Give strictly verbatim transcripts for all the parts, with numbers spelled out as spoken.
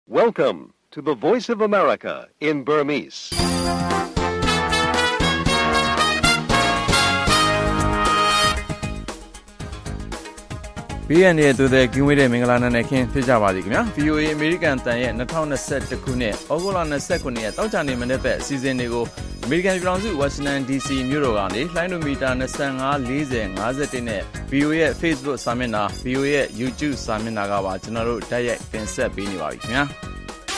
Welcome to the Voice of America in Burmese. ။ဘေးရန်ရဲ့သူတဲ့ကင်းဝေးတဲ့မင်္ဂလာနံနက်ခင်းဖြစ်ကြပါစေခင်ဗျာ။ V O A အမေရိကန်တန်ရဲ့၂၀၂၁ခုနှစ်ဩဂုတ်လ၂၉ရက်တောက်ကြနေမနေ့ပဲအစီအစဉ်တွေကိုအမေရိကန်ပြည်ထောင်စုဝါရှင်တန် ဒီစီမြို့တော်ကနေလှိုင်းဒိုမီတာ၂၅ ၄၀ ၅၁နဲ့ V O A ရဲ့ Facebook စာမျက်နှာ V O A ရဲ့ YouTube စာမျက်နှာကပါကျွန်တော်တို့တိုက်ရိုက်တင်ဆက်ပေးနေပါပြီခင်ဗျာ။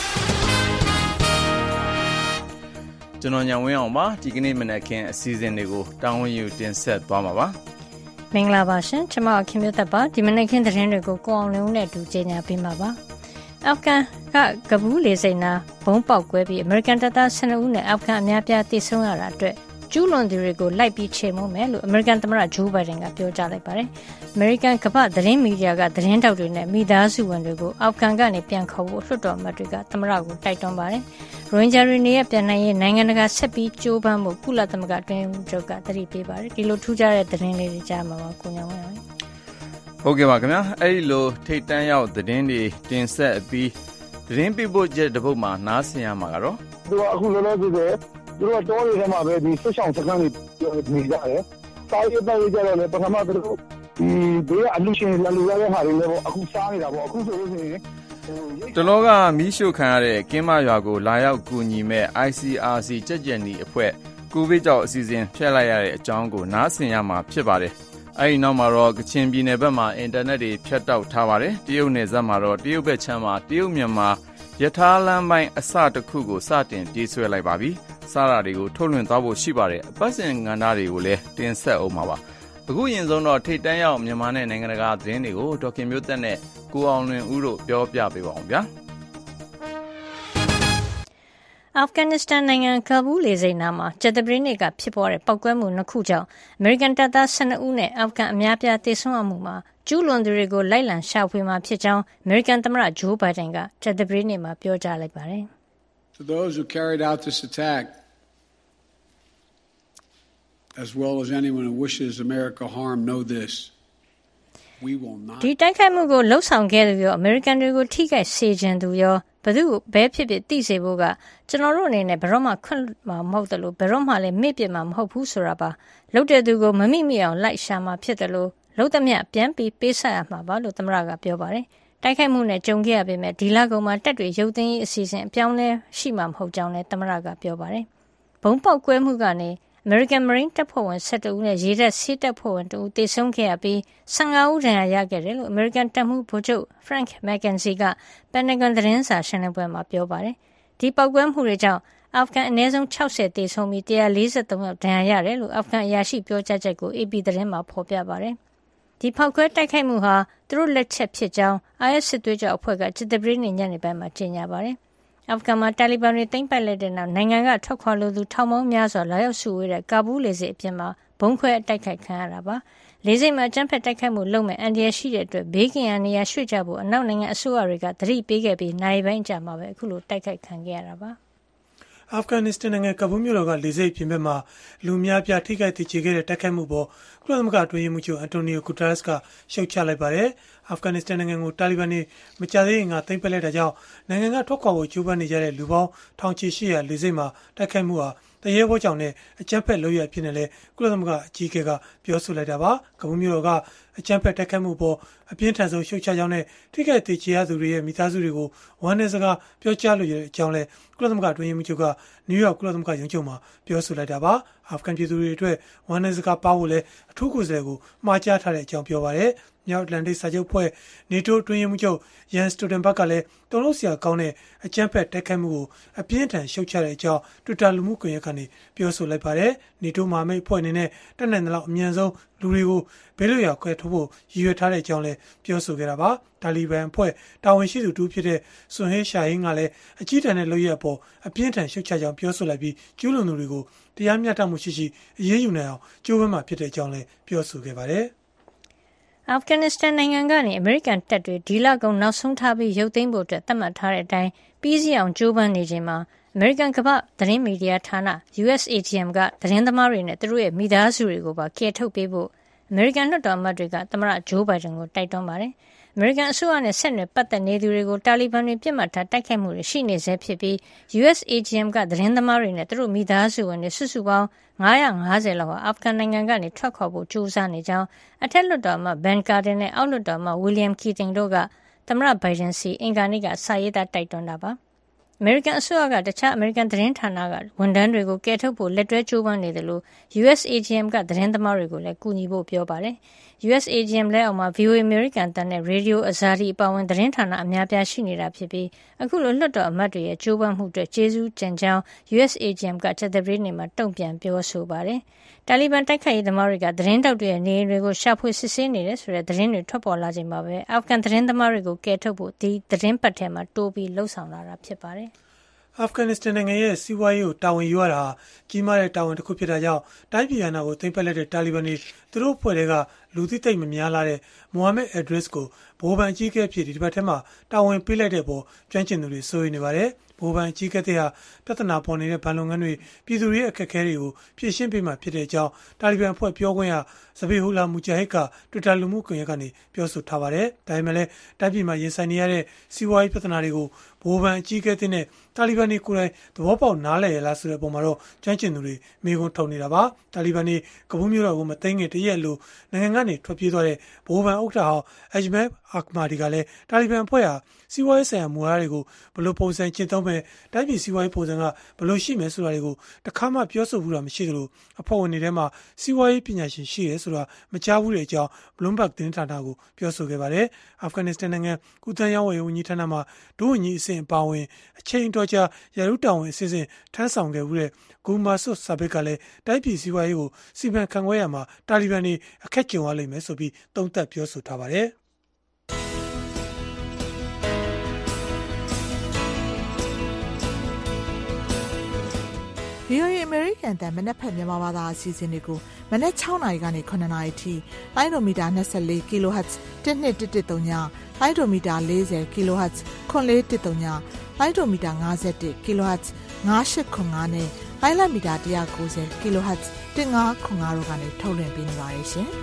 ကျွန်တော်ညဝင်းအောင်ပါဒီကနေ့မနက်ခင်းအစီအစဉ်တွေကိုတာဝန်ယူတင်ဆက်သွားမှာပါ။မင်္ဂလာပါရှင်ကျွန်မခင်မျိုးသက်ပါဒီမနေ့ခင်းသတင်းတွေကိုကိုအောင်လင်းဦးနဲ့အတူကြေညာပေးမှာပါအာဖဂန်ကကဘူးလေစိန်နာဘုံပေါက်ကွဲပြီးအမေရိကန်တပ်သား၁၂ဦးနဲ့အာဖဂန်အများပြားတိစုံရတာအတွက်ကျူးလွန်သူတွေကိုလိုက်ပြီးချေမှုမယ်လို့အမေရိကန်သမ္မတဂျိုးဘိုင်ဒန်ကပြောကြားလိုက်ပါတယ်အမေရိကန်ကမ္ဘာသတင်းမီဒီယာကသတင်းတောက်တွေနဲ့မိသားစုဝင်တွေကိုအာဖဂန်ကနေပြန်ခေါ်ဖို့လွှတ်တော်အမတ်တွေကသမ္မတကိုတိုက်တွန်းပါတယ်ရိုဟင်ဂျာတွေနေရပြန်နိုင်ရေးနိုင်ငံတကာဆက်ပြီးကြိုးပမ်းမှုကုလသမဂ္ဂအတွင်းချုပ်ကတတိပေးပါတယ်ဒီလိုထူးခြားတဲ့သတင်းလေးတွေကြားမှာပါကိုညောင်းဝင်အောင်ဟုတ်ကဲ့ပါခင်ဗျာအဲ့ဒီလိုထိတ်တန်းရောက်သတင်းတွေတင်ဆက်ပြီးသတင်းပြပို့ချက်တစ်ပုဒ်မှာနားဆင်ရမှာကတော့သူကအခုလောလောဆယ်သူတို့တောတွေထဲမှာပဲဒီဆွဆောင်စကန်တွေနေကြတယ်တာရီပဲကြတော့လေပထမသူတို့ဒီဘေးအလူရှင်လာလူရတဲ့ဟာတွေလည်းအခုစားနေတာပေါ့အခုဆိုလို့ရှိရင်တလောကမီးရှို့ခံရတဲ့ကင်းမရွာကိုလာရောက်ကူညီမဲ့ I C R C ကြက်ကြက်နီအဖွဲ့ကိုဗစ်ကြောင့်အစီအစဉ်ဖျက်လိုက်ရတဲ့အကြောင်းကိုနားဆင်ရမှာဖြစ်ပါတယ်။အဲဒီနောက်မှာတော့ကချင်ပြည်နယ်ဘက်မှာအင်တာနက်တွေဖြတ်တောက်ထားပါတယ်။တရုတ်နယ်စပ်မှာတော့တရုတ်ဘက်ခြမ်းမှာတရုတ်မြန်မာရထားလမ်းပိုင်းအစတစ်ခုကိုစတင်ပြေးဆွဲလိုက်ပါပြီ။စားတာတွေကိုထုတ်လွှင့်သွားဖို့ရှိပါတယ်။အပတ်စဉ်ငန္ဓာတွေကိုလည်းတင်ဆက်အောင်ပါပါ။အခုရင်ဆုံးတော့ထိတ်တန်းရောက်မြန်မာနဲ့နိုင်ငံတကာသတင်းတွေကိုဒေါက်ခင်မျိုးသက်နဲ့ကိုအောင်လွင်ဦးတို့ပြောပြပေးပါအောင်ဗျာ။အာဖဂန်နစ္စတန်နိုင်ငံကာဘူးလေဆိပ်နားမှာကြာသပတေးနေ့ကဖြစ်ပွားတဲ့ပောက်ကွဲမှုနှစ်ခုကြောင့်အမေရိကန်တပ်သား၁၂ဦးနဲ့အာဖဂန်အများပြားသေဆုံးမှုမှာကျူးလွန်သူတွေကိုလိုက်လံရှာဖွေမှာဖြစ်ကြောင်းအမေရိကန်သမ္မတဂျိုးဘိုင်ဒန်ကကြာသပတေးနေ့မှာပြောကြားလိုက်ပါတယ်။ To those who carried out this attack, as well as anyone who wishes America harm, know this. We will not. ဒီတိုက်ခိုက်မှုကိုလှုပ်ဆောင်ခဲ့သူရောအမေရိကန်တွေကိုထိခိုက်စေခြင်းသူရောဘယ်သူဘဲဖြစ်ဖြစ်သိစေဖို့ကကျွန်တော်တို့အနေနဲ့ဘယ်တော့မှခွင့်မှာမဟုတ်တယ်လို့ဘယ်တော့မှလည်းမေ့ပြစ်မှာမဟုတ်ဘူးဆိုတာပါလှုပ်တဲ့သူကိုမမိမိအောင်လိုက်ရှာမှာဖြစ်တယ်လို့လှုပ်သမျှပြန်ပြီးပေးဆက်ရမှာပါလို့သမ္မတကပြောပါတယ်တိုက်ခိုက်မှုနဲ့ကြုံခဲ့ရပေမဲ့ဒီလကုန်မှာတက်တွေရုပ်သိမ်းရေးအစီအစဉ်အပြောင်းလဲရှိမှာမဟုတ်ကြောင်းလည်းသမ္မတကပြောပါတယ်ဘုံပေါက်ကွဲမှုကနေAmerican Marine တပ်ဖွဲ့ဝင်၁၁ဦးနဲ့ရေတပ်ဆေးတပ်ဖွဲ့ဝင်twoဦးသေဆုံးခဲ့ရပြီး၁၅ဦးဒဏ်ရာရခဲ့တယ်လို့ American တပ်မှူးဗိုလ်ချုပ် Frank McKenzie က Pentagon သတင်းစာရှင်းလင်းပွဲမှာပြောပါတယ်။ဒီပောက်ကွဲမှုတွေကြောင့်အာဖဂန်အနည်းဆုံး၆၀သေဆုံးပြီးone hundred forty-threeယောက်ဒဏ်ရာရတယ်လို့အာဖဂန်အရာရှိပြောကြားချက်ကို A P သတင်းမှာဖော်ပြပါတယ်။ဒီဖောက်ခွဲတိုက်ခိုက်မှုဟာသူတို့လက်ချက်ဖြစ်ကြောင်း I S စစ်သွေးကြွအဖွဲ့ကစစ်တပ်ပြည်ညနေပိုင်းမှာကြေညာပါတယ်။အာဖဂန်မှာတာလီဘန်တွေသိမ်းပိုက်လိုက်တဲ့နောက်နိုင်ငံကထွက်ခွာလိုသူထောင်ပေါင်းများစွာလာရောက်စုဝေးတဲ့ကာဘူးလေဆိပ်အပြင်မှာဘုံခွဲတိုက်ခိုက်ခံရတာပါလေဆိပ်မှာအကြမ်းဖက်တိုက်ခိုက်မှုလုပ်မဲ့အန်ဒီယာရှိတဲ့အတွက်ဘေးကင်းရာနေရာရွှေ့ကြဖို့အနောက်နိုင်ငံအစိုးရတွေကသတိပေးခဲ့ပြီးနိုင်ပိုင်းကြာမှာပဲအခုလိုတိုက်ခိုက်ခံခဲ့ရတာပါအာဖဂန်နစ္စတန်နိုင်ငံကဘူးမြို့တော်ကလေဆိပ်ပြင်ပမှာလူများပြားထိခိုက်တည်ကြခဲ့တဲ့တိုက်ခိုက်မှုပေါ်ကုလသမဂ္ဂအတွင်းရေးမှူးချုပ်အန်တိုနီယိုဂူတာရက်စ်ကရှုတ်ချလိုက်ပါတယ်အာဖဂန်နစ္စတန်နိုင်ငံကိုတာလီဘန်တွေမကြသေးခင်ကသိမ်းပိုက်လိုက်တဲ့ကြောင့်နိုင်ငံကထွက်ခွာဖို့ကြိုးပမ်းနေကြတဲ့လူပေါင်းထောင်ချီရှိရာလေဆိပ်မှာတိုက်ခိုက်မှုဟာတရေဘောကြောင့်နဲ့အကြမ်းဖက်လုပ်ရဖြစ်နေလဲကုလသမဂ္ဂအကြီးအကဲကပြောဆိုလိုက်တာပါကဘူးမြို့တော်ကအကြမ်းဖက်တိုက်ခိုက်မှုပေါ်အပြင်းထန်ဆုံးရှုတ်ချကြောင်းနဲ့ထိခိုက်ဒေချရသူတွေရဲ့မိသားစုတွေကိုဝမ်းနည်းစကားပြောကြားလိုတဲ့အကြောင်းလဲကုလသမဂ္ဂအတွင်းရေးမှူးချုပ်ကနယူးယောက်ကုလသမဂ္ဂရုံးချုပ်မှာပြောဆိုလိုက်တာပါအာဖဂန်ပြည်သူတွေအတွက်ဝမ်းနည်းစကားပါဖို့လဲအထူးကိုယ်စားလှယ်ကိုမှားကြားထားတဲ့အကြောင်းပြောပါတယ်မြောက်အတ္တလန်တိတ်စာချုပ်ဖွဲ့နေတိုးအတွင်းရေးမှူးချုပ်ယန်စတိုဒန်ဘတ်ကလည်းတုံ့လို့ဆရာကောင်းတဲ့အကြမ်းဖက်တိုက်ခိုက်မှုကိုအပြင်းထန်ရှုတ်ချတဲ့အကြောင်း Twitter လူမှုကွန်ရက်ကနေပြောဆိုလိုက်ပါတယ်နေတိုးမဟာမိတ်ဖွဲ့အနေနဲ့တက်နိုင်တဲ့လောက်အမြန်ဆုံးလူတွေကိုဘေးလွတ်ရာခွဲထုတ်ဖို့ရည်ရွယ်ထားတဲ့အကြောင်းလည်းပြောဆိုခဲ့တာပါတာလီဘန်အဖွဲ့တာဝန်ရှိသူတူဖြစ်တဲ့ဆွန်ဟေးရှာဟင်းကလည်းအကြီးတန်းတဲ့လုပ်ရအပေါ်အပြင်းထန်ရှုတ်ချကြောင်းပြောဆိုလိုက်ပြီးကျူးလွန်သူတွေကိုတရားမျှတမှုရှိရှိအရေးယူနိုင်အောင်ကြိုးပမ်းမှာဖြစ်တဲ့အကြောင်းလည်းပြောဆိုခဲ့ပါတယ်အာဖဂန်နစ္စတန်နိုင်ငံကနေအမေရိကန်တပ်တွေဒီလကုန်နောက်ဆုံးထားပြီးရုပ်သိမ်းဖို့အတွက်သတ်မှတ်ထားတဲ့အတိုင်းပြီးစီးအောင်ကြိုးပမ်းနေချိန်မှာအမေရိကန်ကမ္ဘာသတင်းမီဒီယာဌာန U S A G M ကသတင်းသမားတွေနဲ့သူတို့ရဲ့မိသားစုတွေကိုပါကယ်ထုတ်ပေးဖို့အမေရိကန်လွှတ်တော်အမတ်တွေကသမ္မတဂျိုးဘိုင်ဒန်ကိုတိုက်တွန်းပါတယ်။အမေရိကန်အစိုးရနဲ့ဆက်နွယ်ပတ်သက်နေသူတွေကိုတာလီဘန်တွေပြစ်မှတ်ထားတိုက်ခိုက်မှုတွေရှိနေဆဲဖြစ်ပြီး U S A G M ကသတင်းသမားတွေနဲ့သူတို့မိသားစုဝင်တွေစုစုပေါင်း၅၅၀လောက်ဟာအာဖဂန်နိုင်ငံကနေထွက်ခွာဖို့ကြိုးစားနေကြောင်းအထက်လွှတ်တော်အမတ်ဘန်ကာဒင်နဲ့အောက်လွှတ်တော်အမတ်ဝီလျံကီတင်တို့ကသမ္မတဘိုင်ဒန်စီအင်္ဂါနေ့ကစာရေးသားတိုက်တွန်းတာပါ။အမေရိကန်အစိုးရကတခြားအမေရိကန်သတင်းဌာနကဝန်ထမ်းတွေကိုကယ်ထုတ်ဖို့လက်တွဲကြိုးပမ်းနေတယ်လို့ U S A G M ကသတင်းသမားတွေကိုလည်းကူညီဖို့ပြောပါတယ်။ U S A G M လက်အောက်မှာ V O A အမေရိကန်တန်နဲ့ Radio Azadi အပါအဝင်သတင်းဌာနအများပြားရှိနေတာဖြစ်ပြီးအခုလိုလွှတ်တော်အမတ်တွေရဲ့ကြိုးပမ်းမှုအတွက်ကျေးဇူးတင်ကြောင်း U S A G M ကကြာသပတေးနေ့မှာတုံ့ပြန်ပြောဆိုပါတယ်။တာလီဘန်တိုက်ခိုက်ရေးသမားတွေကသတင်းတောက်တွေရဲ့နေအိမ်တွေကိုရှာဖွေစစ်ဆေးနေတယ်ဆိုတဲ့သတင်းတွေထွက်ပေါ်လာချိန်မှာပဲအာဖဂန်သတင်းသမားတွေကိုကယ်ထုတ်ဖို့ဒီသတင်းပတ်ထဲမှာတိုးပြီးလှုံ့ဆော်လာတာဖြစ်ပါတယ်။အာဖဂန်နစ္စတန်နိုင်ငံရဲ့စီးပွားရေးကိုတာဝန်ယူရတာဟာကြီးမားတဲ့တာဝန်တစ်ခုဖြစ်တာကြောင့်တိုင်းပြည်အနာကိုသိမ်းပိုက်လိုက်တဲ့တာလီဘန်တွေသူတို့ဖွဲ့တွေကလူသိသိမ့်မများလာတဲ့မိုဟာမက်အက်ဒရက်စ်ကိုဗဟိုဘဏ်အကြီးအကဲဖြစ်ဒီတစ်ပတ်ထဲမှာတာဝန်ပေးလိုက်တဲ့ပေါ်ကျွမ်းကျင်သူတွေစိုးရိမ်နေပါတယ်ဗဟိုဘဏ်အကြီးအကဲတဲ့ဟာပြဿနာပေါ်နေတဲ့ဘဏ်လုပ်ငန်းတွေပြည်သူတွေရဲ့အခက်အခဲတွေကိုဖြေရှင်းပေးမှဖြစ်တဲ့အကြောင်းတာလီဘန်အဖွဲ့ပြောခွင့်ရဇဘီဟူလာမူဂျာဟစ်ကတွစ်တာလူမှုကွန်ရက်ကနေပြောဆိုထားပါတယ်ဒါပေမဲ့လည်းတိုင်းပြည်မှာရင်ဆိုင်နေရတဲ့စီးပွားရေးပြဿနာတွေကိုဗဟိုဘဏ်အကြီးအကဲတဲ့နဲ့တာလီဘန်တွေကိုယ်တိုင်သဘောပေါက်နားလည်ရလားဆိုတဲ့ပုံမှာတော့ကျွမ်းကျင်သူတွေမေးခွန်းထုတ်နေတာပါတာလီဘန်တွေကဘူးမျိုးတော်ကိုမသိငင်တရက်လို့နိုင်ငံကနေထွက်ပြေးသွားတဲ့ဗဟိုဘဏ်ဥက္ကဋ္ဌဟောင်းအဂျမက်အာခမာဒီကလည်းတာလီဘန်အဖွဲ့ဟာစီးပွားရေးဆိုင်ရာမူဝါဒတွေကိုဘယ်လိုပုံစံကျင့်သုံးမယ်တိုင်းပြည်စီးပွားရေးပုံစံကဘယ်လိုရှိမယ်ဆိုတာတွေကိုတခါမှပြောဆိုဘူးတာမရှိသလိုအဖွဲ့ဝင်တွေထဲမှာစီးပွားရေးပညာရှင်ရှိရဲဆိုတာမကြားဘူးတဲ့အကြောင်း Bloomberg သတင်းဌာနကိုပြောဆိုခဲ့ပါတယ်အာဖဂန်နစ္စတန်နိုင်ငံကုသရေးဝန်ကြီးဌာနမှာဒုဝန်ကြီးအဆင့်အပါအဝင်အချိန်တော်ကြာရာထူးတာဝန်အစစ်အစစ်ထမ်းဆောင်ခဲ့ဘူးတဲ့ဂူမာဆွတ်ဆာဘစ်ကလည်းတိုင်းပြည်စီးပွားရေးကိုစီမံခန့်ခွဲရမှာတာလီဘန်တွေအခက်ကြုံရလိမ့်မယ်ဆိုပြီးသုံးသပ်ပြောဆိုထားပါတယ် V O A အမေရိကန်တန်မနက်ဖက်မြန်မာဘာသာအစီအစဉ်တွေကိုမနက်၆နာရီကနေ၇နာရီထိလိုင်းဒိုမီတာ၂၄ kHz တစ်နှစ်တစ်တစ်သုံးညလိုင်းဒိုမီတာ၄၀ kHz ခွန်လေးတစ်သုံးညလိုင်းဒိုမီတာ၅၁ kHz ၅၈ခွန်၅နဲ့လိုင်းလိုက်မီတာ၁၉၀ kHz ၁၅ခွန်၅တို့ကနေထုတ်လွှင့်ပေးနေပါတယ်ရှင်။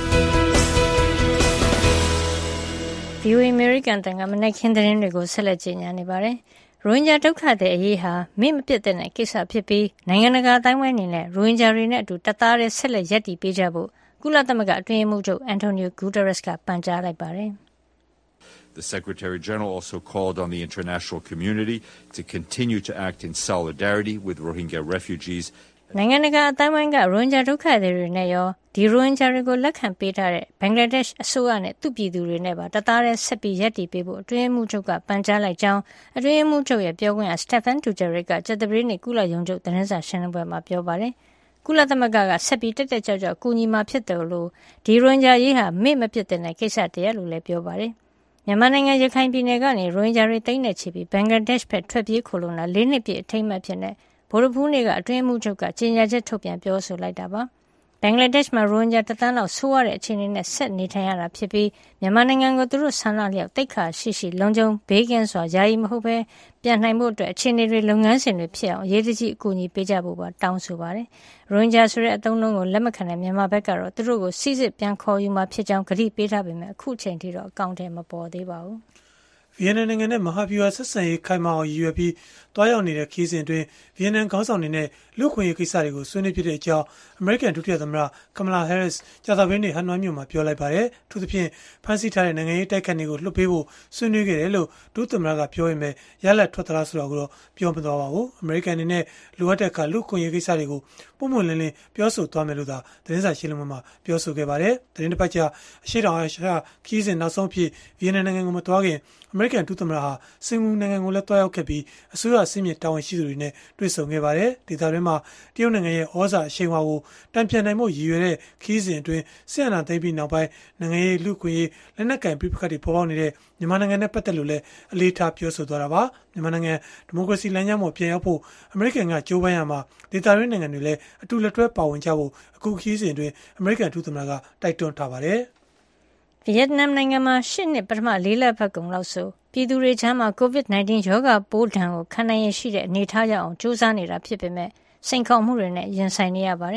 V O A အမေရိကန်တန်ကမနက်ခင်းသတင်းတွေကိုဆက်လက်ကြီးညာနေပါတယ်။ရိုဟင်ဂျာဒုက္ခသည်အရေးဟာမိမပြတ်တဲ့ကိစ္စဖြစ်ပြီးနိုင်ငံတကာအတိုင်းအဝိုင်းအနေနဲ့ရိုဟင်ဂျာတွေနဲ့အတူတသားတည်းဆက်လက်ရပ်တည်ပေးကြဖို့ကုလသမဂ္ဂအတွင်းရေးမှူးချုပ်အန်တိုနီယိုဂူတာရက်စ်ကပန်ကြားလိုက်ပါတယ်။ The Secretary General also called on the international community to continue to act in solidarity with Rohingya refugees. နိုင်ငံတကာအတိုင်းအဝိုင်းကရိုဟင်ဂျာဒုက္ခသည်တွေနဲ့ရောဒီရိုဟင်ဂျာတွေကိုလက်ခံပေးထားတဲ့ဘင်္ဂလားဒေ့ရှ်အစိုးရနဲ့သူ့ပြည်သူတွေနဲ့ပါတသားတည်းဆက်ပြီးရပ်တည်ပေးဖို့အတွင်းမှုချုပ်ကပန်ကြားလိုက်ကြောင်းအတွင်းမှုချုပ်ရဲ့ပြောခွင့်ရစတက်ဖန်တူဂျာရစ်ကကြာသပတေးနေ့ကုလရုံးချုပ်သတင်းစာရှင်းလင်းပွဲမှာပြောပါတယ်။ကုလသမဂ္ဂကဆက်ပြီးတက်တက်ကြွကြွကူညီမှာဖြစ်တယ်လို့ဒီရိုဟင်ဂျာရေးဟာမေ့မပြတ်တဲ့ကိစ္စတည်းလို့လည်းပြောပါတယ်။မြန်မာနိုင်ငံရခိုင်ပြည်နယ်ကနေရိုဟင်ဂျာတွေတိမ့်နေချပြီးဘင်္ဂလားဒေ့ရှ်ဘက်ထွက်ပြေးခိုလုံတာလေးနှစ်ပြည့်အထိမ်းအမှတ်ဖြစ်နေဗိုလ်ရဖူးနေ့ကအတွင်းမှုချုပ်ကကြေညာချက်ထုတ်ပြန်ပြောဆိုလိုက်တာပါဘင်္ဂလားဒေ့ရှ်မှာရိုဟင်ဂျာတသန်းလောက်ဆိုးရတဲ့အခြေအနေနဲ့ဆက်နေထိုင်ရတာဖြစ်ပြီးမြန်မာနိုင်ငံကိုသူတို့ဆန္ဒလျောက်တိတ်ခါရှိရှိလုံခြုံဘေးကင်းစွာယာယီမဟုတ်ပဲပြန်နိုင်ဖို့အတွက်အခြေအနေတွေလုပ်ငန်းစဉ်တွေဖြစ်အောင်အရေးတကြီးအကူအညီပေးကြဖို့ပါတောင်းဆိုပါတယ်ရိုဟင်ဂျာဆိုတဲ့အသုံးအနှုန်းကိုလက်မခံတဲ့မြန်မာဘက်ကတော့သူတို့ကိုစီစစ်ပြန်ခေါ်ယူမှာဖြစ်ကြောင်းကတိပေးထားပေမဲ့အခုချိန်ထိတော့အကောင့်ထဲမပေါ်သေးပါဘူးဗီယက်နမ်နိုင်ငံနဲ့မဟာဗျူဟာဆက်ဆံရေးခိုင်မာအောင်ရည်ရွယ်ပြီးတွားရောက်နေတဲ့ခီးစဉ်အတွင်းဗီယက်နမ်ခေါင်းဆောင်တွေနဲ့လူ့ခွင့်ရေးကိစ္စတွေကိုဆွေးနွေးဖြစ်တဲ့အကြောင်းအမေရိကန်ဒုတိယသမ္မတကမလာဟဲရစ်ကြာသပတေးနေ့ဟန်နွိုင်းမြို့မှာပြောလိုက်ပါတယ်။ထို့သဖြင့်ဖမ်းဆီးထားတဲ့နိုင်ငံရေးတိုက်ခတ်တွေကိုလွှတ်ပေးဖို့ဆွေးနွေးခဲ့တယ်လို့ဒုသမ္မတကပြောရင်ပဲရလဒ်ထွက်သလားဆိုတာကိုတော့ပြောမသွားပါဘူး။အမေရိကန်အနေနဲ့လိုအပ်တဲ့အခါလူ့ခွင့်ရေးကိစ္စတွေကိုပုံမှန်လင်းလင်းပြောဆိုသွားမယ်လို့သာသတင်းစာရှင်းလင်းပွဲမှာပြောဆိုခဲ့ပါတယ်။သတင်းတစ်ပတ်ကြာအရှေ့တောင်အာရှခီးစဉ်နောက်ဆုံးဖြစ်ဗီယက်နမ်နိုင်ငံကိုမသွားခင်အမေရိကန်ဒုသမ္မတဟာစင်ကာပူနိုင်ငံကိုလည်းတွားရောက်ခဲ့ပြီးအစိုးရအစည်းအဝေးတာဝန်ရှိသူတွေနဲ့တွေ့ဆုံခဲ့ပါတယ်။ဒေသတွင်းမှာတရုတ်နိုင်ငံရဲ့ဩဇာအရှိန်အဝါကိုတံပြန်နိုင်မှုရည်ရွယ်တဲ့ခီးစဉ်အတွင်းစစ်အာဏာသိမ်းပြီးနောက်ပိုင်းနိုင်ငံရေးလူ့ခွင့်ရေးလက်နက်ကင်ပြပခတ်တွေပေါ်ပေါက်နေတဲ့မြန်မာနိုင်ငံနဲ့ပတ်သက်လို့လည်းအလေးထားပြောဆိုသွားတာပါ။မြန်မာနိုင်ငံဒီမိုကရေစီလမ်းကြောင်းပေါ်ပြန်ရောက်ဖို့အမေရိကန်ကကြိုးပမ်းရမှာဒေသတွင်းနိုင်ငံတွေလည်းအတူလက်တွဲပါဝင်ကြဖို့အခုခီးစဉ်အတွင်းအမေရိကန်ဒုသမ္မတကတိုက်တွန်းထားပါတယ်။ဗီယက်နမ်နိုင်ငံမှာရှစ်နှစ်ပထမလေးလပတ်ကုန်လောက်ဆိုပြည်သူတွေကြားမှာ ကိုဗစ်၁၉ ရောဂါပိုးဒဏ်ကိုခံနိုင်ရရှိတဲ့အနေအထားရအောင်စူးစမ်းနေတာဖြစ်ပေမဲ့စိန်ခေါ်မှုတွေနဲ့ရင်ဆိုင်နေရပါတယ်။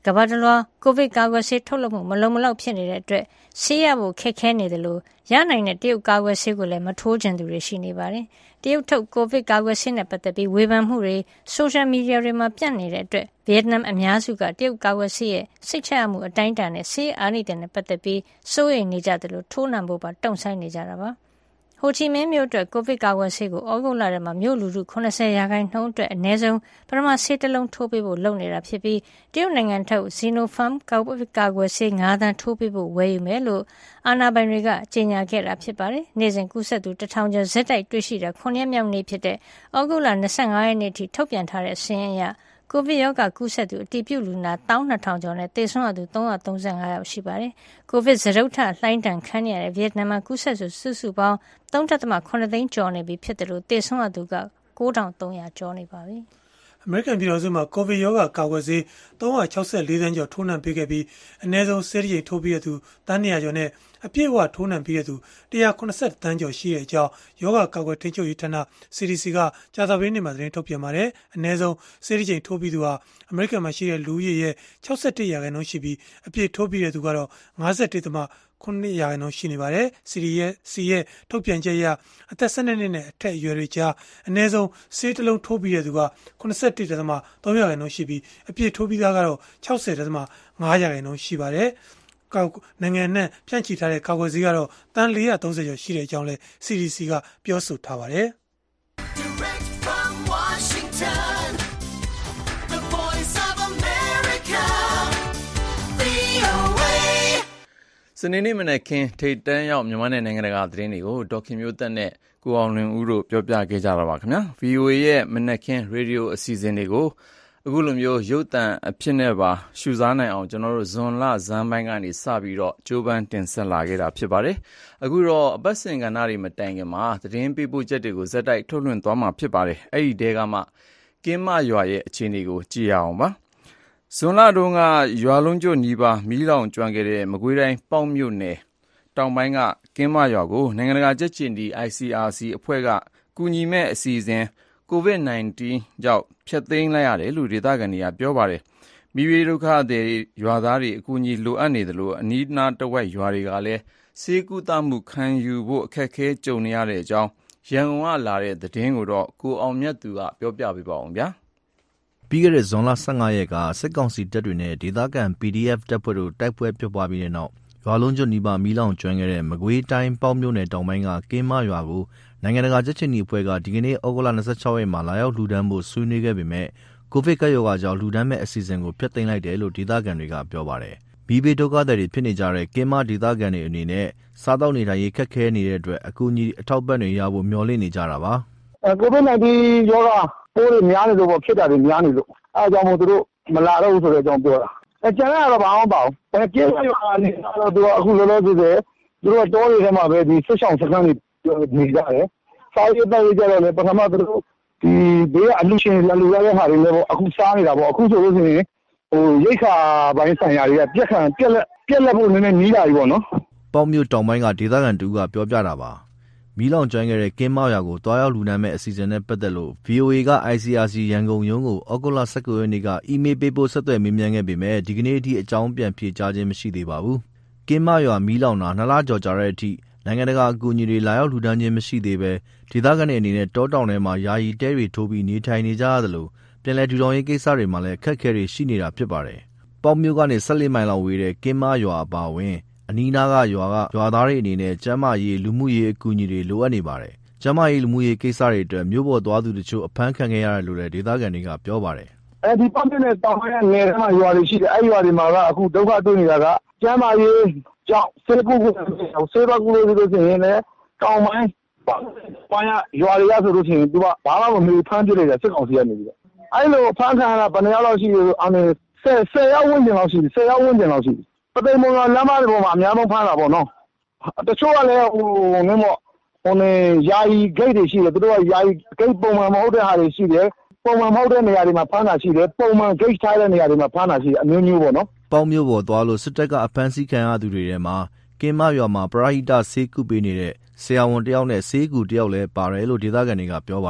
ကမ္ဘာတလွှာကိုဗစ်ကာကွယ်ဆေးထုတ်လုပ်မှုမလုံမလောက်ဖြစ်နေတဲ့အတွက်ဆေးရဖို့ခက်ခဲနေတယ်လို့ရနိုင်တဲ့တရုတ်ကာကွယ်ဆေးကိုလည်းမထိုးချင်သူတွေရှိနေပါတယ်။တရုတ်ထုတ်ကိုဗစ်ကာကွယ်ဆေးနဲ့ပတ်သက်ပြီးဝေဖန်မှုတွေဆိုရှယ်မီဒီယာတွေမှာပြန့်နေတဲ့အတွက်ဗီယက်နမ်အများစုကတရုတ်ကာကွယ်ဆေးရဲ့စိတ်ချရမှုအတိုင်းအတာနဲ့ဆေးအားနည်းတဲ့နဲ့ပတ်သက်ပြီးစိုးရိမ်နေကြတယ်လို့ထိုးနှံဖို့ပါတုံ့ဆိုင်းနေကြတာပါ။ဟိုချီမင်းမြို့အတွက်ကိုဗစ်ကာကွယ်ဆေးကိုဩဂုတ်လထဲမှာမြို့လူထု၇၀ရာခိုင်နှုန်းအတွက်အနည်းဆုံးပထမဆေးတစ်လုံးထိုးပေးဖို့လုပ်နေတာဖြစ်ပြီးတရုတ်နိုင်ငံထုတ်ဇီနိုဖမ်ကိုဗစ်ကာကွယ်ဆေး၅သန်းထိုးပေးဖို့ဝယ်ယူမယ်လို့အာဏာပိုင်တွေကကြေညာခဲ့တာဖြစ်ပါတယ်။နေ့စဉ်ကူးစက်သူတစ်ထောင်ကျော်ဇက်တိုက်တွေ့ရှိတာခုနှစ်ရက်မြောက်နေ့ဖြစ်တဲ့ဩဂုတ်လ၂၅ရက်နေ့ထိထုတ်ပြန်ထားတဲ့စာရင်းအရကိုဗစ်ရောဂါကူးစက်သူအတည်ပြုလူနာ၁၂ထောင်ကျော်နဲ့သေဆုံးရသူ၃၃၅ယောက်ရှိပါတယ်။ကိုဗစ်စရုပ်ထလှိုင်းတံခံရတဲ့ဗီယက်နမ်မှာကူးစက်သူစုစုပေါင်း၃.၇သိန်းကျော်နေပြီဖြစ်တယ်လို့သေဆုံးရသူက၉ထောင်၃ရာကျော်နေပါပြီ။အမေရိကန်ပြည်ထောင်စုမှာကိုဗစ်ရောဂါကာကွယ်ဆေး၃၆၄သန်းကျော်ထိုးနှံပေးခဲ့ပြီးအနည်းဆုံးဆေးရိပ်ထိုးပြီးတဲ့သူတန်း၂ရာကျော်နဲ့အပြည့်အဝထိုးနှံပြီးတဲ့သူ၁၇၁သန်းကျော်ရှိတဲ့အကြောင်းယောဂကာကွယ်ထိန်းချုပ်ရေးဌာန စီ ဒီ စီ ကကြာသပတေးနေ့မှာသတင်းထုတ်ပြန်ပါတယ်။အနည်းဆုံးဆေးရိပ်ထိုးပြီးသူဟာအမေရိကန်မှာရှိတဲ့လူဦးရေရဲ့၆၁ရာခိုင်နှုန်းရှိပြီးအပြည့်ထိုးပြီးတဲ့သူကတော့၅၁.ခုနှစ်ရာခိုင်နှုန်းရှိနေပါတယ်။ စီ ဒီ ရဲ့ စီရဲ့ထုတ်ပြန်ချက်အရအသက်၁၂နှစ်နဲ့အထက်အရွယ်တွေကြားအနည်းဆုံးဆေးတစ်လုံးထိုးပြီးတဲ့သူက၇၁.၃ရာခိုင်နှုန်းရှိပြီးအပြည့်ထိုးပြီးသားကတော့၆၀.၅ရာခိုင်နှုန်းရှိပါတယ်။နိုင်ငံနဲ့ဖြန့်ချီထားတဲ့ကာကွယ်ဆေးကတော့တန်၄၃၀ကျော်ရှိတဲ့အကြောင်းလဲ စီ ဒီ စီ ကပြောဆိုထားပါတယ်။စနေနေ့မနက်ခင်းထိပ်တန်းရောက်မြန်မာနဲ့နိုင်ငံတကာသတင်းတွေကိုဒေါက်ခင်မျိုးသက်နဲ့ကိုအောင်လွင်ဦးတို့ပြောပြခဲ့ကြတာပါခင်ဗျာ ဗီအိုအေ ရဲ့မနက်ခင်းရေဒီယိုအစီအစဉ်တွေကိုအခုလိုမျိုးရုပ်သံအဖြစ်နဲ့ပါရှုစားနိုင်အောင်ကျွန်တော်တို့ဇွန်လဇန်းပိုင်းကနေစပြီးတော့ကြိုးပမ်းတင်ဆက်လာခဲ့တာဖြစ်ပါတယ်အခုတော့အပတ်စဉ်ကဏ္ဍတွေမတိုင်ခင်မှာသတင်းပေးပို့ချက်တွေကိုဇက်တိုက်ထုတ်လွှင့်သွားမှာဖြစ်ပါတယ်အဲ့ဒီတဲကမှကင်းမရွာရဲ့အခြေအနေကိုကြည့်ရအောင်ပါဇွန်လတုန်းကရွာလုံးကျွတ်နီးပါးမီးလောင်ကျွမ်းခဲ့တဲ့မကွေးတိုင်းပေါက်မြို့နယ်တောင်ပိုင်းကကင်းမရွာကိုနိုင်ငံတကာကြက်ချင်ဒီ အိုင် စီ အာർ စီ အဖွဲ့ကကူညီမဲ့အစီအစဉ်ကိုဗစ် ၁၉ ကြောင့်ဖျက်သိမ်းလိုက်ရတယ်လို့ဒေသခံတွေကပြောပါတယ်။မိဘဒုက္ခသည်ရွာသားတွေအကူအညီလိုအပ်နေတယ်လို့အနီးနားတဝိုက်ရွာတွေကလည်းဆေးကုသမှုခံယူဖို့အခက်အခဲကြုံနေရတဲ့အကြောင်းရန်ကုန်ကလာတဲ့သတင်းကိုတော့ကိုအောင်မြတ်သူကပြောပြပေးပါအောင်ဗျာ။ပြီးခဲ့တဲ့ဇွန်လ၁၅ရက်ကစစ်ကောင်စီတပ်တွေနဲ့ဒေသခံ ပီဒီအက်ဖ် တပ်ဖွဲ့တို့တိုက်ပွဲဖြစ်ပွားပြီးတဲ့နောက်ရွာလုံးကျွတ်နီးပါးမီးလောင်ကျွမ်းခဲ့တဲ့မကွေးတိုင်းပေါက်မြို့နယ်တောင်ပိုင်းကကင်းမရွာကိုနိုင်ငံတကာကြက်ချင်ဒီအဖွဲ့ကဒီကနေ့ဩဂုတ်လ၂၆ရက်မှာလာရောက်လှူဒန်းဖို့ဆွေးနွေးခဲ့ပေမဲ့ကိုဗစ်ကပ်ရောဂါကြောင့်လှူဒန်းမဲ့အစီအစဉ်ကိုဖျက်သိမ်းလိုက်တယ်လို့ဒေသခံတွေကပြောပါတယ်။မိဘဒုက္ခသည်တွေဖြစ်နေကြတဲ့ကင်းမဒေသခံတွေအနေနဲ့စားတောက်နေထိုင်ရေးခက်ခဲနေတဲ့အတွက်အကူအညီအထောက်ပံ့တွေရဖို့မျှော်လင့်နေကြတာပါ။ကိုဗစ် ၁၉ ရောဂါပိုးတွေများနေလို့ပေါ့ဖြစ်တာတွေများနေလို့အဲအကြောင်းမို့သူတို့မလာတော့ဘူးဆိုတဲ့အကြောင်းပြောတာ။အဲကျန်တာတော့ဘာမှမပါဘူး။အဲကင်းမရွာကနေတော့သူကအခုလောလောဆယ်သူတို့တောတွေထဲမှာပဲဒီဆွဆောင်စခန်းတွေနေကြတယ်။စားရတဲ့ကြတော့လေပထမသူတို့ဒီဘေးကအလူရှင်လာလူရတဲ့ဟာတွေလည်းပေါ့အခုစားနေတာပေါ့အခုဆိုလို့ရှိရင်ဟိုရိတ်ခါပိုင်းဆိုင်ရာတွေကပြက်ခံပြက်လက်ပြက်လက်ဖို့နည်းနည်းနီးလာပြီပေါ့နော်ပေါက်မြို့တောင်ပိုင်းကဒေသခံတူကပြောပြတာပါမီးလောင်ကျွမ်းခဲ့တဲ့ကင်းမောက်ရွာကိုတွားရောက်လူနမ်းမဲ့အစီအစဉ်နဲ့ပတ်သက်လို့ ဗီအိုအေ က အိုင် စီ အာር စီ ရန်ကုန်ရုံးကိုဩဂုတ်လ၁၉ရက်နေ့ကအီးမေးလ်ပေးပို့ဆက်သွယ်မေးမြန်းခဲ့ပေမဲ့ဒီကနေ့အထိအကြောင်းပြန်ဖြေကြားခြင်းမရှိသေးပါဘူးကင်းမောက်ရွာမီးလောင်တာနှစ်လကျော်ကြာတဲ့အထိနိုင်ငံတကာအကူအညီတွေလာရောက်လှူဒန်းခြင်းမရှိသေးပဲဒေသခံတွေအနေနဲ့တောတောင်ထဲမှာယာယီတဲတွေထိုးပြီးနေထိုင်နေကြရတယ်လို့ပြန်လည်ထူထောင်ရေးကိစ္စတွေမှာလည်းအခက်အခဲတွေရှိနေတာဖြစ်ပါတယ်။ပေါက်မြို့ကနေ၁၄မိုင်လောက်ဝေးတဲ့ကင်းမရွာအပါအဝင်အနီးနားကရွာကရွာသားတွေအနေနဲ့ကျန်းမာရေးလူမှုရေးအကူအညီတွေလိုအပ်နေပါတယ်။ကျန်းမာရေးလူမှုရေးကိစ္စတွေအတွက်မြို့ပေါ်သွားသူတချို့အဖမ်းခံခဲ့ရတယ်လို့လည်းဒေသခံတွေကပြောပါတယ်။အဲဒီပေါက်မြို့နယ်တောင်ပိုင်းကနေထဲမှာရွာတွေရှိတယ်အဲဒီရွာတွေမှာကအခုဒုက္ခတွေ့နေတာကကျန်းမာရေးကြောင့်ဆေးကုကုဆေးဘကုလို့ဆိုရင်လည်းတောင်ပိုင်းပိုင်းရွာတွေကဆိုလို့ရှိရင်သူကဘာမှမမေးဖမ်းပြလိုက်တယ်စစ်ကောင်စီကနေပြီးတော့အဲဒီလိုဖမ်းခံရတာဘယ်နှယောက်လောက်ရှိလဲဆိုအနေဆယ်ဆယ်ယောက်ဝန်းကျင်လောက်ရှိတယ်ဆယ်ယောက်ဝန်းကျင်လောက်ရှိတယ်ပသိမ်မုံကလမ်းမတွေပေါ်မှာအများဆုံးဖမ်းတာပေါ့နော်တချို့ကလည်းဟိုနင်းပေါ့ဟိုနေယာယီဂိတ်တွေရှိတယ်သူတို့ကယာယီဂိတ်ပုံမှန်မဟုတ်တဲ့ဟာတွေရှိတယ်ပုံမှန်မဟုတ်တဲ့နေရာတွေမှာဖမ်းတာရှိတယ်ပုံမှန်ဂိတ်ထားတဲ့နေရာတွေမှာဖမ်းတာရှိတယ်အမျိုးမျိုးပေါ့နော်ပေါက်မြို့ပေါ်သွားလို့စစ်တပ်ကအဖမ်းဆီးခံရသူတွေထဲမှာကင်းမရွာမှာပရာဟိတဆေးကုပေးနေတဲ့ဆရာဝန်တယောက်နဲ့ဆေးကူတယောက်လည်းပါတယ်လို့ဒေသခံတွေကပြောပါတယ်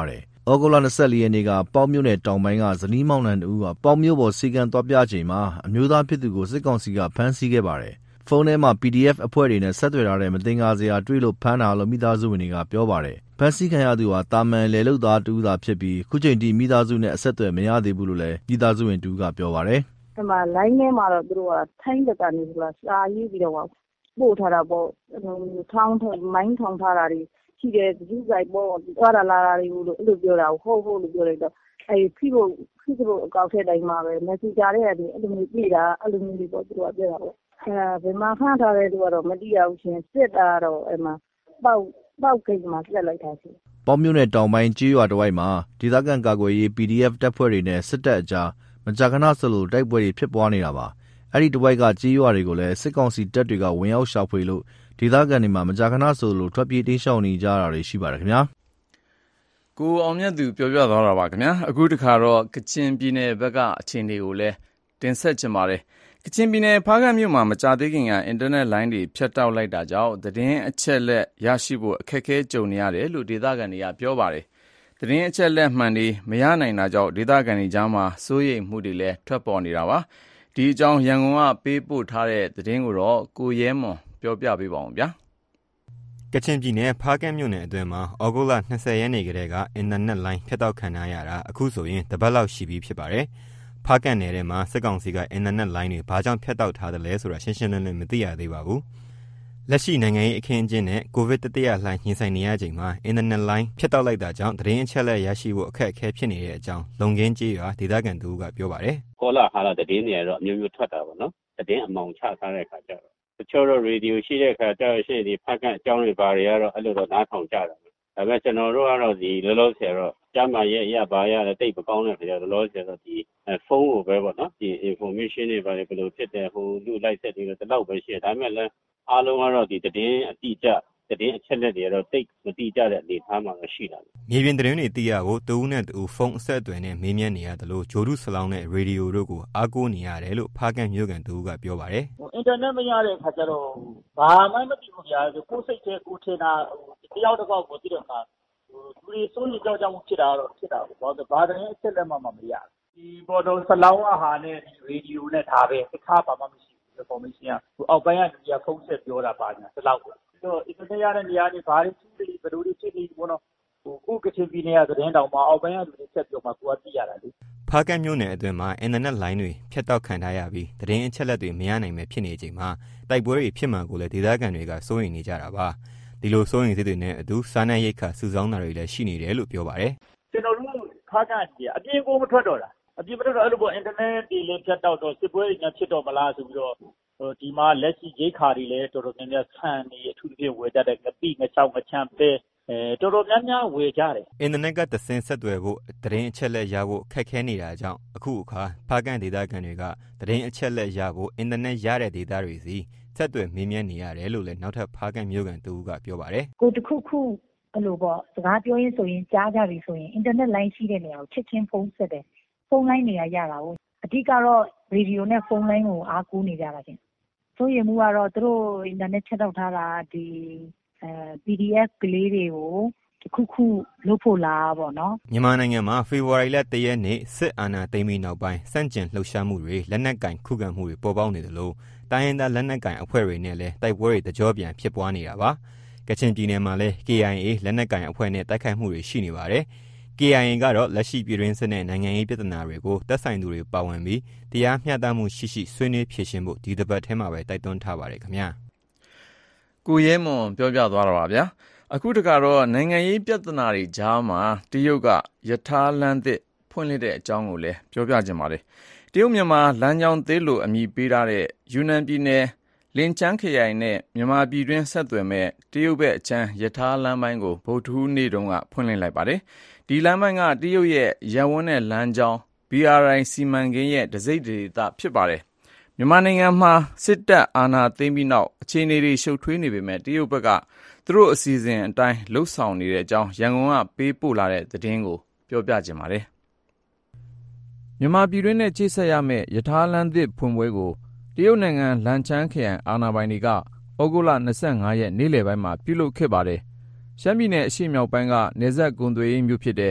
ဩဂုတ်လ၂၄ရက်နေ့ကပေါက်မြို့နယ်တောင်ပိုင်းကဇနီးမောင်နှံတို့ကပေါက်မြို့ပေါ်စီကံသွားပြချိန်မှာအမျိုးသားဖြစ်သူကိုစစ်ကောင်စီကဖမ်းဆီးခဲ့ပါတယ်။ဖုန်းထဲမှာ ပီဒီအက်ဖ် အဖွဲ့တွေနဲ့ဆက်သွယ်ထားတဲ့မသင်္ကာစရာတွေ့လို့ဖမ်းတာလို့မိသားစုဝင်တွေကပြောပါတယ်။ဖမ်းဆီးခံရသူဟာတာမန်လယ်လုပ်သားတူသာဖြစ်ပြီးခုချိန်ထိမိသားစုနဲ့အဆက်အသွယ်မရသေးဘူးလို့လည်းမိသားစုဝင်တူကပြောပါတယ်။ဒီမှာ line ထဲမှာတော့သူတို့ကထိုင်းတက်ကနေဆိုတာစာရေးပြီးတော့ပို့ထားတာပေါ့။ထောင်းထောင်းမိုင်းထောင်းထားတာတွေရှိတယ်ဒီဇိုင်ပေါ့သွားလာလာတွေကိုလို့အဲ့လိုပြောတာဟုတ်ဟုတ်လို့ပြောလိုက်တော့အဲ့ဖိဖို့ဖိဖို့အကောက်ထဲတိုင်းမှာပဲ messenger တွေအဲ့လိုမျိုးပြတာအဲ့လိုမျိုးတွေပေါ့သူတို့ကပြောတာပေါ့အဲဘယ်မှာခန့်ထားတဲ့သူကတော့မတိရဘူးရှင်စစ်တာတော့အဲ့မှာပေါက်ပေါက်ကိန်းမှာဆက်လိုက်တာရှင်ပေါက်မြို့နယ်တောင်ပိုင်းကြေးရွာတစ်ဝိုက်မှာဒေသခံကာကွယ်ရေး ပီဒီအက်ဖ် တပ်ဖွဲ့တွေနဲ့စစ်တပ်အကြားမကြာခဏဆိုလိုတိုက်ပွဲတွေဖြစ်ပွားနေတာပါအဲ့ဒီတစ်ဝိုက်ကကြေးရွာတွေကိုလည်းစစ်ကောင်စီတပ်တွေကဝင်ရောက်ရှာဖွေလို့ဒေသခံတွေမှာမကြာခဏဆိုလိုထွက်ပြေးတိမ်းရှောင်နေကြတာတွေရှိပါတယ်ခင်ဗျာကိုအောင်မြတ်သူပြောပြသွားတာပါခင်ဗျာအခုတခါတော့ကချင်ပြည်နယ်ဘက်ကအခြေအနေကိုလည်းတင်ဆက်ချင်ပါတယ်ကချင်ပြည်နယ်ဖားကန့်မြို့မှာမကြာသေးခင်ကအင်တာနက်လိုင်းတွေဖြတ်တောက်လိုက်တာကြောင့်သတင်းအချက်လက်ရရှိဖို့အခက်အခဲကြုံနေရတယ်လို့ဒေသခံတွေကပြောပါတယ်သတင်းအချက်လက်မှန်တွေမရနိုင်တာကြောင့်ဒေသခံတွေကြားမှာစိုးရိမ်မှုတွေလည်းထွက်ပေါ်နေတာပါဒီအကြောင်းရန်ကုန်ကပေးပို့ထားတဲ့သတင်းကိုတော့ကိုရဲမွန်ပြောပြပေးပါဦးဗျာကချင်ပြည်နယ်ဖားကန့်မြို့နယ်အတွင်းမှာဩဂုတ်လ၂၀ရက်နေ့ကတည်းကအင်တာနက်လိုင်းဖြတ်တောက်ခံရတာအခုဆိုရင်တပတ်လောက်ရှိပြီဖြစ်ပါတယ်ဖားကန့်နယ်ထဲမှာစစ်ကောင်စီကအင်တာနက်လိုင်းတွေဘာကြောင့်ဖြတ်တောက်ထားတယ်လဲဆိုတာရှင်းရှင်းလင်းလင်းမသိရသေးပါဘူးလက်ရှိနိုင်ငံရေးအခင်းအကျင်းနဲ့ကိုဗစ်တတိယလှိုင်းရင်ဆိုင်နေရချိန်မှာအင်တာနက်လိုင်းဖြတ်တောက်လိုက်တာကြောင့်သတင်းအချက်အလက်ရရှိဖို့အခက်အခဲဖြစ်နေတဲ့အကြောင်းလုံခင်းကြေးရွာဒေသခံသူကပြောပါတယ်ကောလာဟာလာသတင်းတွေကတော့အမျိုးမျိုးထွက်တာပေါ့နော်သတင်းအမှောင်ချထားတဲ့အခါကျတော့တချို့တော့ရေဒီယိုရှိတဲ့အခါကျတော့ရှေ့ဒီဖက်ကအကြောင်းတွေဘာတွေကတော့အဲ့လိုတော့နားထောင်ကြတာပဲဒါပေမဲ့ကျွန်တော်တို့ကတော့ဒီလောလောဆယ်တော့ကျမ်းမာရဲ့ရပါရတဲ့တိတ်မကောင်းတဲ့ခါကျတော့လောလောဆယ်တော့ဒီဖုန်းကိုပဲပေါ့နော်ဒီ information တွေဘာတွေဘယ်လိုဖြစ်တယ်ဟိုလူလိုက်ဆက်တွေတော့ဒီလောက်ပဲရှိတယ်ဒါပေမဲ့လည်းအားလုံးကတော့ဒီသတင်းအတိအကျသတင်းအချက်လက်တွေကတော့တိတ်မတိကျတဲ့အနေအထားမှာရှိတာမြေပြင်သတင်းတွေသိရဖို့တူးနဲ့တူဖုန်းအဆက်အသွယ်နဲ့မေးမြန်းနေရတယ်လို့ဂျိုဒုဆလောင်းနဲ့ရေဒီယိုတို့ကိုအားကိုးနေရတယ်လို့ဖားကန့်မြို့ကန်တူကပြောပါတယ်အင်တာနက်မရတဲ့အခါကျတော့ဘာမှမသိဘူးကြာကိုယ်စိတ်ထဲကိုထင်တာတယောက်တစ်ပေါက်ကိုသိတဲ့အခါလူတွေစိုးရိမ်ကြောက်ကြမှုဖြစ်တာတော့ဖြစ်တာပေါ့ဘာလို့ဘာသတင်းအချက်လက်မှမမရဒီပေါ်တော့ဆလောင်းအဟာနဲ့ရေဒီယိုနဲ့ဒါပဲတစ်ခါပါမှမရှိဘူး information ကဟိုအောက်ပိုင်းကလူကြီးဖုန်းဆက်ပြောတာပါညာဒီလောက်ပဲတော့အင်တာနက်ရတဲ့နေရာတွေဘာတွေသူတွေဘယ်လိုတွေဖြစ်နေဘောနော်ဟိုကိုကချင်ပြည်နယ်ကသတင်းတောင်မှအောက်ပိုင်းကလူတွေဆက်ပြောမှကိုကသိရတာလေဖားကန့်မြို့နယ်အတွင်းမှာအင်တာနက်လိုင်းတွေဖြတ်တောက်ခံထားရပြီးသတင်းအချက်လက်တွေမရနိုင်ပဲဖြစ်နေချိန်မှာတိုက်ပွဲတွေဖြစ်မှကိုလည်းဒေသခံတွေကစိုးရိမ်နေကြတာပါဒီလိုစိုးရိမ်စိတ်တွေနဲ့အတူစားနပ်ရိက္ခာစုဆောင်းတာတွေလည်းရှိနေတယ်လို့ပြောပါတယ်ကျွန်တော်တို့ဖားကန့်ကြီးအပြင်ကိုမထွက်တော့တာအပြင်မထွက်တော့အဲ့လိုပေါ့အင်တာနက်တွေလည်းဖြတ်တောက်တော့စစ်ပွဲတွေများဖြစ်တော့မလားဆိုပြီးတော့ဟိုဒီမှာလက်ရှိရိတ်ခါတွေလည်းတော်တော်များများဆန်နေအထူးသဖြင့်ဝယ်ကြတဲ့ငပိငချောက်ငချမ်းပဲအဲတော်တော်များများဝယ်ကြတယ်အင်တာနက်ကသစင်ဆက်သွယ်ဖို့သတင်းအချက်လက်ရဖို့ခက်ခဲနေတာကြောင့်အခုအခါဖားကန့်ဒေသခံတွေကသတင်းအချက်လက်ရဖို့အင်တာနက်ရတဲ့ဒေသတွေစီဆက်သွယ်မေးမြန်းနေရတယ်လို့လည်းနောက်ထပ်ဖားကန့်မြို့ကန်တူကပြောပါတယ်ကိုတခုခုအဲ့လိုပေါ့စကားပြောရင်းဆိုရင်ကြားကြပြီဆိုရင်အင်တာနက်လိုင်းရှိတဲ့နေရာကိုချက်ချင်းဖုန်းဆက်တယ်ဖုန်းလိုင်းနေရာရတာကိုအဓိကတော့ရေဒီယိုနဲ့ဖုန်းလိုင်းကိုအားကိုးနေကြတာချင်းဆိုရင်မူကတော့သူတို့အင်တာနက်ချက်တော့ထားတာဒီအဲ ပီဒီအက်ဖ် ကလေးတွေကိုတခုခုလုပ်ဖို့လားပေါ့နော်မြန်မာနိုင်ငံမှာဖေဖော်ဝါရီလတရက်နေ့စစ်အာဏာသိမ်းပြီးနောက်ပိုင်းစန့်ကျင်လှုပ်ရှားမှုတွေလက်နက်ကင်ခုခံမှုတွေပေါ်ပေါက်နေတယ်လို့တိုင်းရင်းသားလက်နက်ကင်အဖွဲ့တွေနဲ့လည်းတိုက်ပွဲတွေတကြောပြန်ဖြစ်ပွားနေတာပါကချင်ပြည်နယ်မှာလည်း ကေအိုင်အေ လက်နက်ကင်အဖွဲ့နဲ့တိုက်ခိုက်မှုတွေရှိနေပါတယ်ကေအိုင်အေ ကတော့လက်ရှိပြည်တွင်းစစ်နဲ့နိုင်ငံရေးပြဿနာတွေကိုသက်ဆိုင်သူတွေပါဝင်ပြီးတရားမျှတမှုရှိရှိဆွေးနွေးဖြေရှင်းဖို့ဒီတစ်ပတ်ထဲမှာပဲတိုက်တွန်းထားပါတယ်ခင်ဗျာကိုရဲမွန်ပြောပြသွားတာပါဗျာအခုတကတော့နိုင်ငံရေးပြဿနာတွေကြားမှာတရုတ်ကယထာလမ်းသစ်ဖွင့်လှစ်တဲ့အကြောင်းကိုလည်းပြောပြခြင်းပါတယ်တရုတ်မြန်မာလမ်းကြောင်းသေးလို့အမည်ပေးထားတဲ့ယူနန်ပြည်နယ်လင်ချန်းခရိုင်နဲ့မြန်မာပြည်တွင်းဆက်သွယ်မဲ့တရုတ်ဘက်အချမ်းယထာလမ်းပိုင်းကိုဗုဒ္ဓဟူးနေ့တုန်းကဖွင့်လှစ်လိုက်ပါတယ်ဒီလမ်းပိုင်းကတရုတ်ရဲ့ရပ်ဝန်းတဲ့လမ်းကြောင်း ဘီ အာር အိုင် စီမံကိန်းရဲ့တစိမ့်ဒေသဖြစ်ပါတယ်မြန်မာနိုင်ငံမှာစစ်တပ်အာဏာသိမ်းပြီးနောက်အခြေအနေတွေရှုပ်ထွေးနေပေမဲ့တရုတ်ဘက်ကသူတို့အစီအစဉ်အတိုင်းလှုပ်ဆောင်နေတဲ့အကြောင်းရန်ကုန်ကပေးပို့လာတဲ့သတင်းကိုပြောပြခြင်းပါတယ်မြန်မာပြည်တွင်းနဲ့ချိတ်ဆက်ရမယ့်ယထာလမ်းသစ်ဖွင့်ပွဲကိုတရုတ်နိုင်ငံလန်ချန်းခရိုင်အာဏာပိုင်တွေကဩဂုတ်လ၂၅ရက်နေ့လယ်ပိုင်းမှာပြုလုပ်ခဲ့ပါတယ်ရှမ်းပြည်နယ်အရှေ့မြောက်ပိုင်းကနယ်စပ်ကုန်သွယ်ရေးမြို့ဖြစ်တဲ့ချ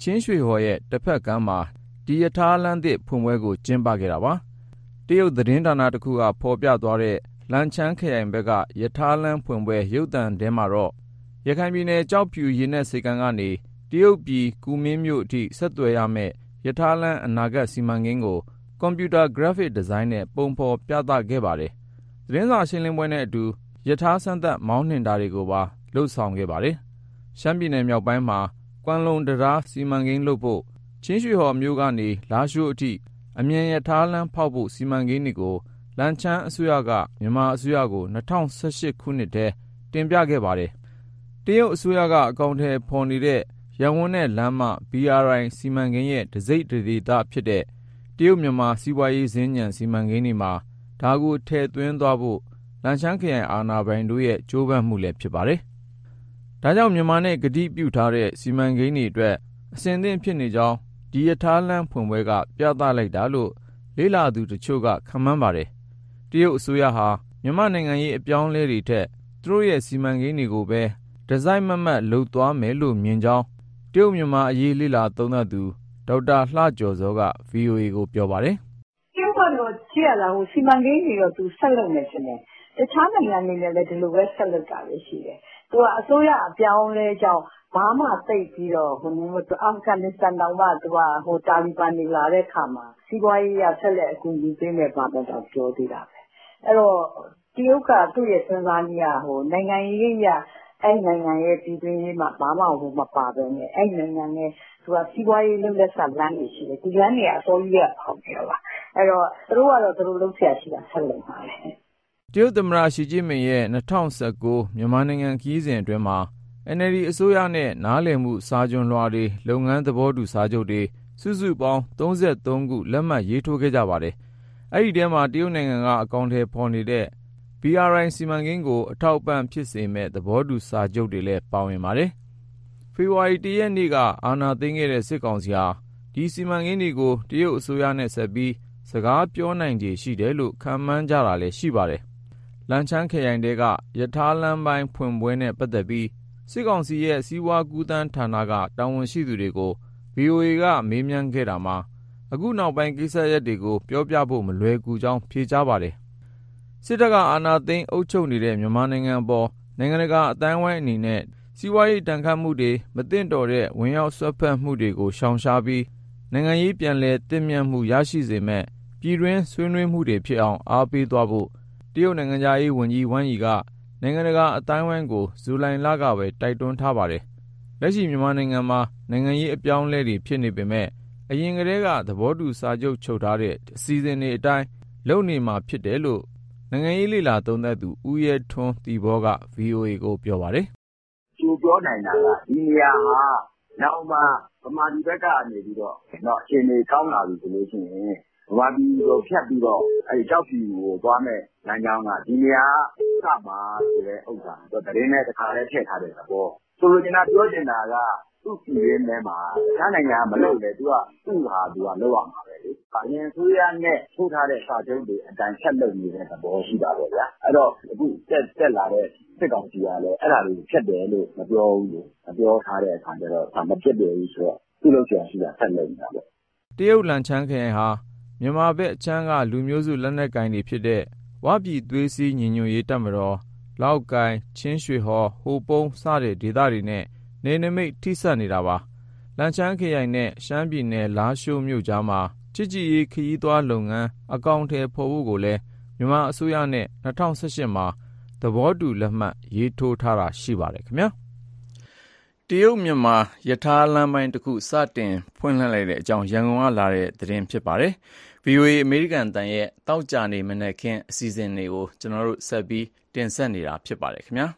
ချင်းရွှေဟော်ရဲ့တစ်ဖက်ကမ်းမှာဒီရထားလမ်းသစ်ဖွင့်ပွဲကိုကျင်းပခဲ့တာပါတရုတ်သတင်းဌာနတစ်ခုကဖော်ပြသွားတဲ့လန်ချန်းခရိုင်ဘက်ကရထားလမ်းဖွင့်ပွဲရုပ်သံထဲမှာတော့ရခိုင်ပြည်နယ်ကြောက်ဖြူရေနက်ဆိပ်ကမ်းကနေတရုတ်ပြည်ကူမင်းမြို့အထိဆက်သွယ်ရမယ့်ရထားလမ်းအနာဂတ်စီမံကိန်းကိုကွန်ပျူတာဂရပ်ဖစ်ဒီဇိုင်းနဲ့ပုံဖော်ပြသခဲ့ပါတယ်။သတင်းစာရှင်းလင်းပွဲနဲ့အတူရထားစမ်းသပ်မောင်းနှင်တာတွေကိုပါလှုပ်ဆောင်ခဲ့ပါတယ်။ရှမ်းပြည်နယ်မြောက်ပိုင်းမှာကွမ်လုံတရားစီမံကိန်းလုပ်ဖို့ချင်းရွှေဟော်မြို့ကနေလာရှိုးအထိအမြန်ရထားလမ်းဖောက်ဖို့စီမံကိန်းတွေကိုလန်ချန်းအစိုးရကမြန်မာအစိုးရကို၂၀၁၈ခုနှစ်ထဲတင်ပြခဲ့ပါတယ်။တရုတ်အစိုးရကအကောင့်ထဲပေါ်နေတဲ့ရန်ကုန်နဲ့လမ်းမ ဘီ အာር အိုင် စီမံကိန်းရဲ့တစိမ့်တဒေသဖြစ်တဲ့တရုတ်မြန်မာစီးပွားရေးစင်ညံစီမံကိန်းတွေမှာဒါကိုထည့်သွင်းသွားဖို့လန်ချန်းခရိုင်အာဏာပိုင်တို့ရဲ့ကြိုးပမ်းမှုလည်းဖြစ်ပါတယ်။ဒါကြောင့်မြန်မာနဲ့ကတိပြုထားတဲ့စီမံကိန်းတွေအတွက်အဆင်သင့်ဖြစ်နေကြောင်းဒီရထားလမ်းဖွင့်ပွဲကပြသလိုက်တာလို့လေ့လာသူတချို့ကခန့်မှန်းပါတယ်။တရုတ်အစိုးရဟာမြန်မာနိုင်ငံရေးအပြောင်းအလဲတွေထက်သူတို့ရဲ့စီမံကိန်းတွေကိုပဲဒီဇိုင်းမမတ်လုပ်သွားမယ်လို့မြင်ကြောင်းတရုတ်မြန်မာအရေးလေ့လာသုံးသပ်သူဒေါက်တာလှကျော်စောက ဗွီအိုအေ ကိုပြောပါတယ်။တရုတ်ကတော့ကြည့်ရတာဟိုစီမံကိန်းတွေတော့သူဆက်လုပ်နေတယ်နဲ့တခြားနိုင်ငံတွေလည်းဒီလိုပဲဆက်လုပ်တာပဲရှိတယ်။သူကအစိုးရအပြောင်းလဲကြောင့်ဘာမှသိပြီးတော့ဟိုအာဖဂန်နစ္စတန်တောင်မှသူကဟိုတာလီဘန်တွေလာတဲ့ခါမှာစီးပွားရေးရဆက်လက်အကူအညီပေးမယ်ဘာပဲတော့ပြောသေးတာပဲ။အဲ့တော့တရုတ်ကသူ့ရဲ့စဉ်းစားနည်းကဟိုနိုင်ငံရေးရအဲ့နိုင်ငံရဲ့ပြည်တွင်းရေးမှာဘာမှဟိုမပါပဲနဲ့အဲ့နိုင်ငံရဲ့သူကစီးပွားရေးလုပ်လက်ဆက်လမ်းတွေရှိတယ်ဒီလမ်းတွေကအစိုးရဖောက်ပြောပါအဲ့တော့သူတို့ကတော့သူတို့လုပ်ဆရာရှိတာဆက်လုပ်ပါလေတရုတ်သမ္မတရှီကျင်းပင်ရဲ့၂၀၁၉မြန်မာနိုင်ငံခရီးစဉ်အတွင်းမှာ အန် အယ် ဒီ အစိုးရနဲ့နားလည်မှုစာချွန်လွှာတွေလုပ်ငန်းသဘောတူစာချုပ်တွေစုစုပေါင်း၃၃ခုလက်မှတ်ရေးထိုးခဲ့ကြပါတယ်အဲ့ဒီထဲမှာတရုတ်နိုင်ငံကအကောင့်ထဲပေါ်နေတဲ့ ဘီ အာር အိုင် စီမံကိန်းကိုအထောက်ပံ့ဖြစ်စေမဲ့သဘောတူစာချုပ်တွေလည်းပါဝင်ပါတယ်။ဖေဖော်ဝါရီလရက်နေ့ကအာဏာသိမ်းခဲ့တဲ့စစ်ကောင်စီဟာဒီစီမံကိန်းတွေကိုတရုတ်အစိုးရနဲ့ဆက်ပြီးစကားပြောနိုင်ခြေရှိတယ်လို့ခန့်မှန်းကြတာလည်းရှိပါတယ်။လန်ချန်းခရိုင်တဲကရထားလမ်းပိုင်းဖွင့်ပွဲနဲ့ပတ်သက်ပြီးစစ်ကောင်စီရဲ့စီးပွားကူးသန်းဌာနကတာဝန်ရှိသူတွေကို ဗွီအိုအေ ကမေးမြန်းခဲ့တာမှာအခုနောက်ပိုင်းကိစ္စရပ်တွေကိုပြောပြဖို့မလွယ်ကူကြောင်းဖြေကြားပါတယ်။စစ်တပ်ကအာဏာသိမ်းအုပ်ချုပ်နေတဲ့မြန်မာနိုင်ငံအပေါ်နိုင်ငံတကာအတိုင်းအဝိုင်းအနေနဲ့စီးပွားရေးတန်ခတ်မှုတွေမသင့်တော်တဲ့ဝင်ရောက်ဆွတ်ဖက်မှုတွေကိုရှောင်ရှားပြီးနိုင်ငံရေးပြန်လည်တည်မြဲမှုရရှိစေမဲ့ပြည်တွင်းဆွေးနွေးမှုတွေဖြစ်အောင်အားပေးသွားဖို့တရုတ်နိုင်ငံသားရေးဝန်ကြီးဝမ်ယီကနိုင်ငံတကာအတိုင်းအဝိုင်းကိုဇူလိုင်လကပဲတိုက်တွန်းထားပါတယ်။လက်ရှိမြန်မာနိုင်ငံမှာနိုင်ငံရေးအပြောင်းအလဲတွေဖြစ်နေပေမဲ့အရင်ကတည်းကသဘောတူစာချုပ်ချုပ်ထားတဲ့အစီအစဉ်တွေအတိုင်းလုပ်နေမှာဖြစ်တယ်လို့နိုင်ငံရေးလေလာသုံးသပ်သူဦးရဲထွန်းတီဘောက ဗွီအိုအေ ကိုပြောပါတယ်။သူပြောနိုင်တာကဒီနေရာဟာနောက်မှဗမာပြည်ဘက်ကနေပြီးတော့တော့အချိန်ကြီးကောင်းလာပြီဆိုလို့ရှိရင်ဗမာပြည်ကိုဖြတ်ပြီးတော့အဲဒီကြောက်ဖြူကိုသွားမဲ့လမ်းကြောင်းကဒီနေရာကမှာဆိုတဲ့ဥစ္စာတော့တရင်နဲ့တခါလဲထည့်ထားတဲ့သဘောဆိုလိုချင်တာပြောချင်တာကသူ့ပြည်ရင်းထဲမှာတခြားနိုင်ငံကမလုပ်လေသူကသူ့ဟာသူကလုပ်ရမှာပဲလေအရင်ဆိုရနဲ့ထိုးထားတဲ့စာချုပ်တွေအတိုင်းဆက်လုပ်နေတဲ့သဘောရှိတာပေါ့ဗျာအဲ့တော့အခုတက်တက်လာတဲ့စစ်ကောင်စီကလည်းအဲ့ဒါလေးဖြတ်တယ်လို့မပြောဘူးလို့မပြောထားတဲ့အခါကျတော့ဒါမဖြစ်တယ်ဘူးဆိုတော့သူ့လို့ရှိရင်ရှိတာဆက်လုပ်နေတာပေါ့တရုတ်လန်ချန်းခရိုင်ဟာမြန်မာဘက်အချမ်းကလူမျိုးစုလက်နက်ကိုင်တွေဖြစ်တဲ့ဝပြည်သွေးစည်းညီညွတ်ရေးတပ်မတော်လောက်ကိုင်ချင်းရွှေဟော်ဟိုပုံးစတဲ့ဒေသတွေနဲ့နေနမိတ်ထိစပ်နေတာပါလန်ချန်းခရိုင်နဲ့ရှမ်းပြည်နယ်လားရှိုးမြို့ကြားမှာချစ်ကြည်ရေးခရီးသွားလုပ်ငန်းအကောင့်ထဲပေါ်ဖို့ကိုလည်းမြန်မာအစိုးရနဲ့၂၀၁၈မှာသဘောတူလက်မှတ်ရေးထိုးထားတာရှိပါတယ်ခင်ဗျာတရုတ်မြန်မာယထာလမ်းပိုင်းတစ်ခုစတင်ဖွင့်လှစ်လိုက်တဲ့အကြောင်းရန်ကုန်ကလာတဲ့သတင်းဖြစ်ပါတယ်။ ဗွီအိုအေ အမေရိကန်တန်ရဲ့တောက်ကြနေမနေ့ကင်းအစီအစဉ်တွေကိုကျွန်တော်တို့ဆက်ပြီးတင်ဆက်နေတာဖြစ်ပါတယ်ခင်ဗျာ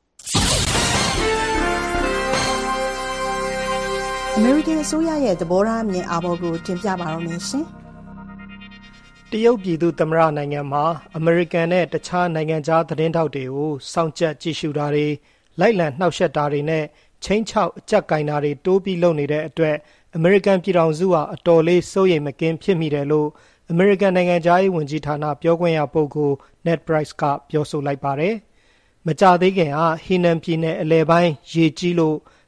အမေရိကန်အစိုးရရဲ့သဘောထားအမြင်အာဘော်ကိုတင်ပြပါရမယ်ရှင်။တရုတ်ပြည်သူ့သမ္မတနိုင်ငံမှာအမေရိကန်နဲ့တခြားနိုင်ငံခြားသတင်းထောက်တွေကိုစောင့်ကြပ်ကြည့်ရှုတာတွေလိုက်လံနှောက်ယှက်တာတွေနဲ့ချင်းချောက်အကြက်ကင်တာတွေတိုးပြီးလုပ်နေတဲ့အတွက်အမေရိကန်ပြည်ထောင်စုဟာအတော်လေးစိုးရိမ်မကင်းဖြစ်မိတယ်လို့အမေရိကန်နိုင်ငံသားရေးဝန်ကြီးဌာနပြောခွင့်ရပုဂ္ဂိုလ် Ned Price ကပြောဆိုလိုက်ပါတယ်။မကြာသေးခင်ကဟီနန်ပြည်နယ်အလဲပိုင်းရေကြီးလို့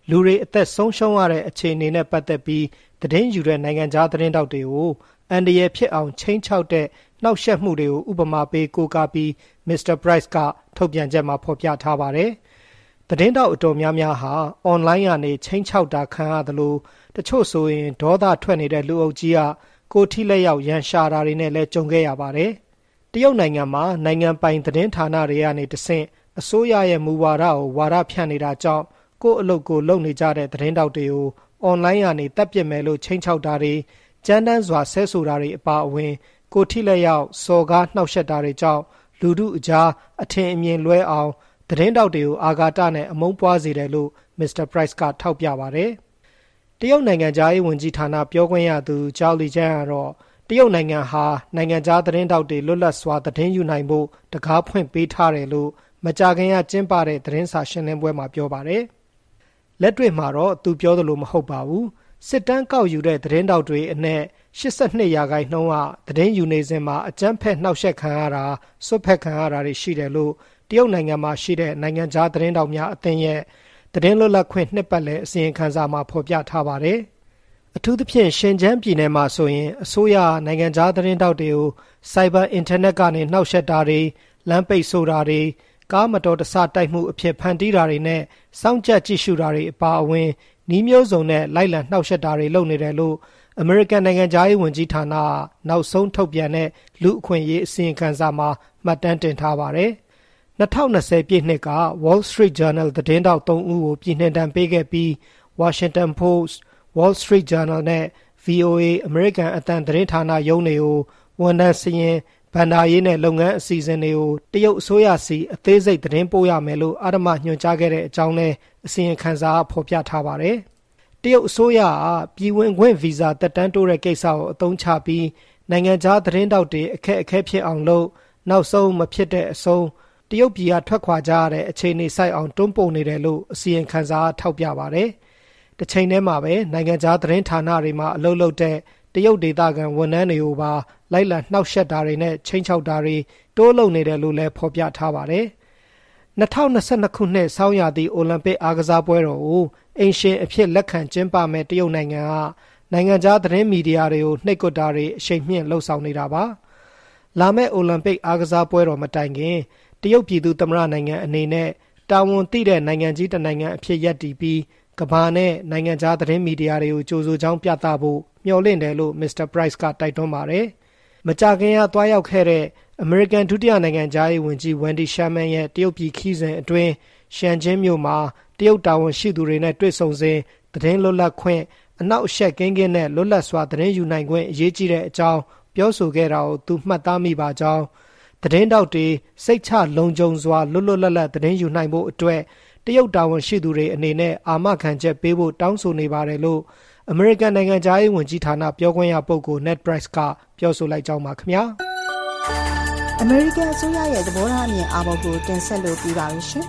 လူတွေအသက်ဆုံးရှုံးရတဲ့အခြေအနေနဲ့ပတ်သက်ပြီးသတင်းယူတဲ့နိုင်ငံခြားသတင်းတောက်တွေကိုအန်ဒီရဖြစ်အောင်ချိန်ချောက်တဲ့နှောက်ယှက်မှုတွေကိုဥပမာပေးကိုးကားပြီး မစ္စတာ Price ကထုတ်ပြန်ချက်မှာဖော်ပြထားပါတယ်။သတင်းတောက်အတော်များများဟာအွန်လိုင်းကနေချိန်ချောက်တာခံရသလိုတချို့ဆိုရင်ဒေါသထွက်နေတဲ့လူအုပ်ကြီးကကိုထိလက်ရောက်ရန်ရှာတာတွေနဲ့လည်းကြုံခဲ့ရပါတယ်။တရုတ်နိုင်ငံမှာနိုင်ငံပိုင်သတင်းဌာနတွေကနေတဆင့်အစိုးရရဲ့မူဝါဒကိုဝါဒဖြန့်နေတာကြောင့်ကိုယ့်အလုပ်ကိုလုပ်နေကြတဲ့သတင်းတောက်တွေကိုအွန်လိုင်းကနေတပ်ပစ်မယ်လို့ချိန်ချောက်တာတွေကြမ်းတမ်းစွာဆဲဆိုတာတွေအပါအဝင်ကိုထိလက်ရောက်စော်ကားနှောက်ယှက်တာတွေကြောင့်လူထုအကြားအထင်အမြင်လွဲအောင်သတင်းတောက်တွေကိုအာဃာတနဲ့အမုန်းပွားစေတယ်လို့မစ္စတာ Price ကထောက်ပြပါတယ်။တရုတ်နိုင်ငံသားရေးဝန်ကြီးဌာနပြောခွင့်ရသူကျောက်လီကျန်းကတော့တရုတ်နိုင်ငံဟာနိုင်ငံသားသတင်းတောက်တွေလွတ်လပ်စွာသတင်းယူနိုင်ဖို့တကားဖွင့်ပေးထားတယ်လို့မကြာခင်ကကျင်းပတဲ့သတင်းစာရှင်းလင်းပွဲမှာပြောပါတယ်။လက်တွေ့မှာတော့သူပြောသလိုမဟုတ်ပါဘူး။စစ်တမ်းကောက်ယူတဲ့သတင်းတောက်တွေအနက်၈၂ရာခိုင်နှုန်းကသတင်းယူနေစဉ်မှာအကြမ်းဖက်နှောက်ယှက်ခံရတာဆွတ်ဖက်ခံရတာတွေရှိတယ်လို့တရုတ်နိုင်ငံမှာရှိတဲ့နိုင်ငံခြားသတင်းတောက်များအသင်းရဲ့သတင်းလွတ်လပ်ခွင့်နှစ်ပတ်လည်အစီရင်ခံစာမှာဖော်ပြထားပါတယ်။အထူးသဖြင့်ရှင်ကျန်းပြည်နယ်မှာဆိုရင်အစိုးရနိုင်ငံခြားသတင်းတောက်တွေကိုစိုက်ဘာအင်တာနက်ကနေနှောက်ယှက်တာတွေလမ်းပိတ်ဆို့တာတွေကားမတော်တဆတိုက်မှုအဖြစ်ဖန်တီးတာတွေနဲ့စောင့်ကြပ်ကြည့်ရှုတာတွေအပါအဝင်နှီးမျိုးစုံနဲ့လိုက်လံနှောက်ယှက်တာတွေလုပ်နေတယ်လို့အမေရိကန်နိုင်ငံသားရေးဝန်ကြီးဌာနနောက်ဆုံးထုတ်ပြန်တဲ့လူအခွင့်အရေးအစီရင်ခံစာမှာမှတ်တမ်းတင်ထားပါတယ်။၂၀၂၀ပြည့်နှစ်က Wall Street Journal သတင်းတောက်သုံးဦးကိုပြည်နှင်ဒဏ်ပေးခဲ့ပြီး Washington Post, Wall Street Journal နဲ့ ဗီ အို အေ အမေရိကန်အသံသတင်းဌာနရုံးတွေကိုဝန်ထမ်းစာရင်းဘဏ္ဍာရေးနဲ့လုပ်ငန်းအစီအစဉ်တွေကိုတရုတ်အစိုးရစီအသေးစိတ်သတင်းပို့ရမယ်လို့အဓမ္မညွှန်ကြားခဲ့တဲ့အကြောင်းနဲ့အစီရင်ခံစာဖော်ပြထားပါတယ်။တရုတ်အစိုးရကပြည်ဝင်ခွင့်ဗီဇာတက်တန်းတိုးတဲ့ကိစ္စကိုအသုံးချပြီးနိုင်ငံခြားသတင်းတောက်တွေအခက်အခဲဖြစ်အောင်လုပ်နောက်ဆုံးမဖြစ်တဲ့အဆုံးတရုတ်ပြည်ကထွက်ခွာကြရတဲ့အခြေအနေဆိုင်အောင်တွန်းပို့နေတယ်လို့အစီရင်ခံစာထောက်ပြပါတယ်။တစ်ချိန်တည်းမှာပဲနိုင်ငံခြားသတင်းဌာနတွေမှာအလုပ်လုပ်တဲ့တရုတ်ဒေသခံဝန်ထမ်းတွေကိုပါလိုက်လံနှောက်ယှက်တာတွေနဲ့ချိန်ချောက်တာတွေတိုးလုပ်နေတယ်လို့လည်းဖော်ပြထားပါတယ်။၂၀၂၂ခုနှစ်ဆောင်းရာသီအိုလံပစ်အားကစားပွဲတော်ကိုအိမ်ရှင်အဖြစ်လက်ခံကျင်းပမဲ့တရုတ်နိုင်ငံကနိုင်ငံခြားသတင်းမီဒီယာတွေကိုနှိပ်ကွပ်တာတွေအရှိန်မြင့်လှုပ်ဆောင်နေတာပါ။လာမယ့်အိုလံပစ်အားကစားပွဲတော်မတိုင်ခင်တရုတ်ပြည်သူ့သမ္မတနိုင်ငံအနေနဲ့တာဝန်သိတဲ့နိုင်ငံကြီးတစ်နိုင်ငံအဖြစ်ရပ်တည်ပြီးကမ္ဘာနဲ့နိုင်ငံခြားသတင်းမီဒီယာတွေကိုကြိုးဆိုကြောင်းပြသဖို့မျှော်လင့်တယ်လို့မစ္စတာ Price ကတိုက်တွန်းပါတယ်။မကြာခင်ကသွားရောက်ခဲ့တဲ့အမေရိကန်ဒုတိယနိုင်ငံသားရေးဝန်ကြီး Wendy Sherman ရဲ့တရုတ်ပြည်ခီးစဉ်အတွင်းရှန်ကျင်းမြို့မှာတရုတ်တာဝန်ရှိသူတွေနဲ့တွေ့ဆုံစဉ်သတင်းလွတ်လပ်ခွင့်အနောက်အရှက်ကင်းကင်းနဲ့လွတ်လပ်စွာသတင်းယူနိုင်ခွင့်အရေးကြီးတဲ့အကြောင်းပြောဆိုခဲ့တာကိုသူမှတ်သားမိပါကြောင်းသတင်းတောက်တွေစိတ်ချလုံခြုံစွာလွတ်လွတ်လပ်လပ်သတင်းယူနိုင်ဖို့အတွက်တရုတ်တာဝန်ရှိသူတွေအနေနဲ့အာမခံချက်ပေးဖို့တောင်းဆိုနေပါတယ်လို့အမေရိကန်နိုင်ငံသားရေးဝန်ကြီးဌာနပြောခွင့်ရပုဂ္ဂိုလ် Ned Price ကပြောဆိုလိုက်ကြောင်းပါခင်ဗျာအမေရိကန်အစိုးရရဲ့သဘောထားအမြင်အာဘော်ကိုတင်ဆက်လို့ပြီးပါပြီရှင်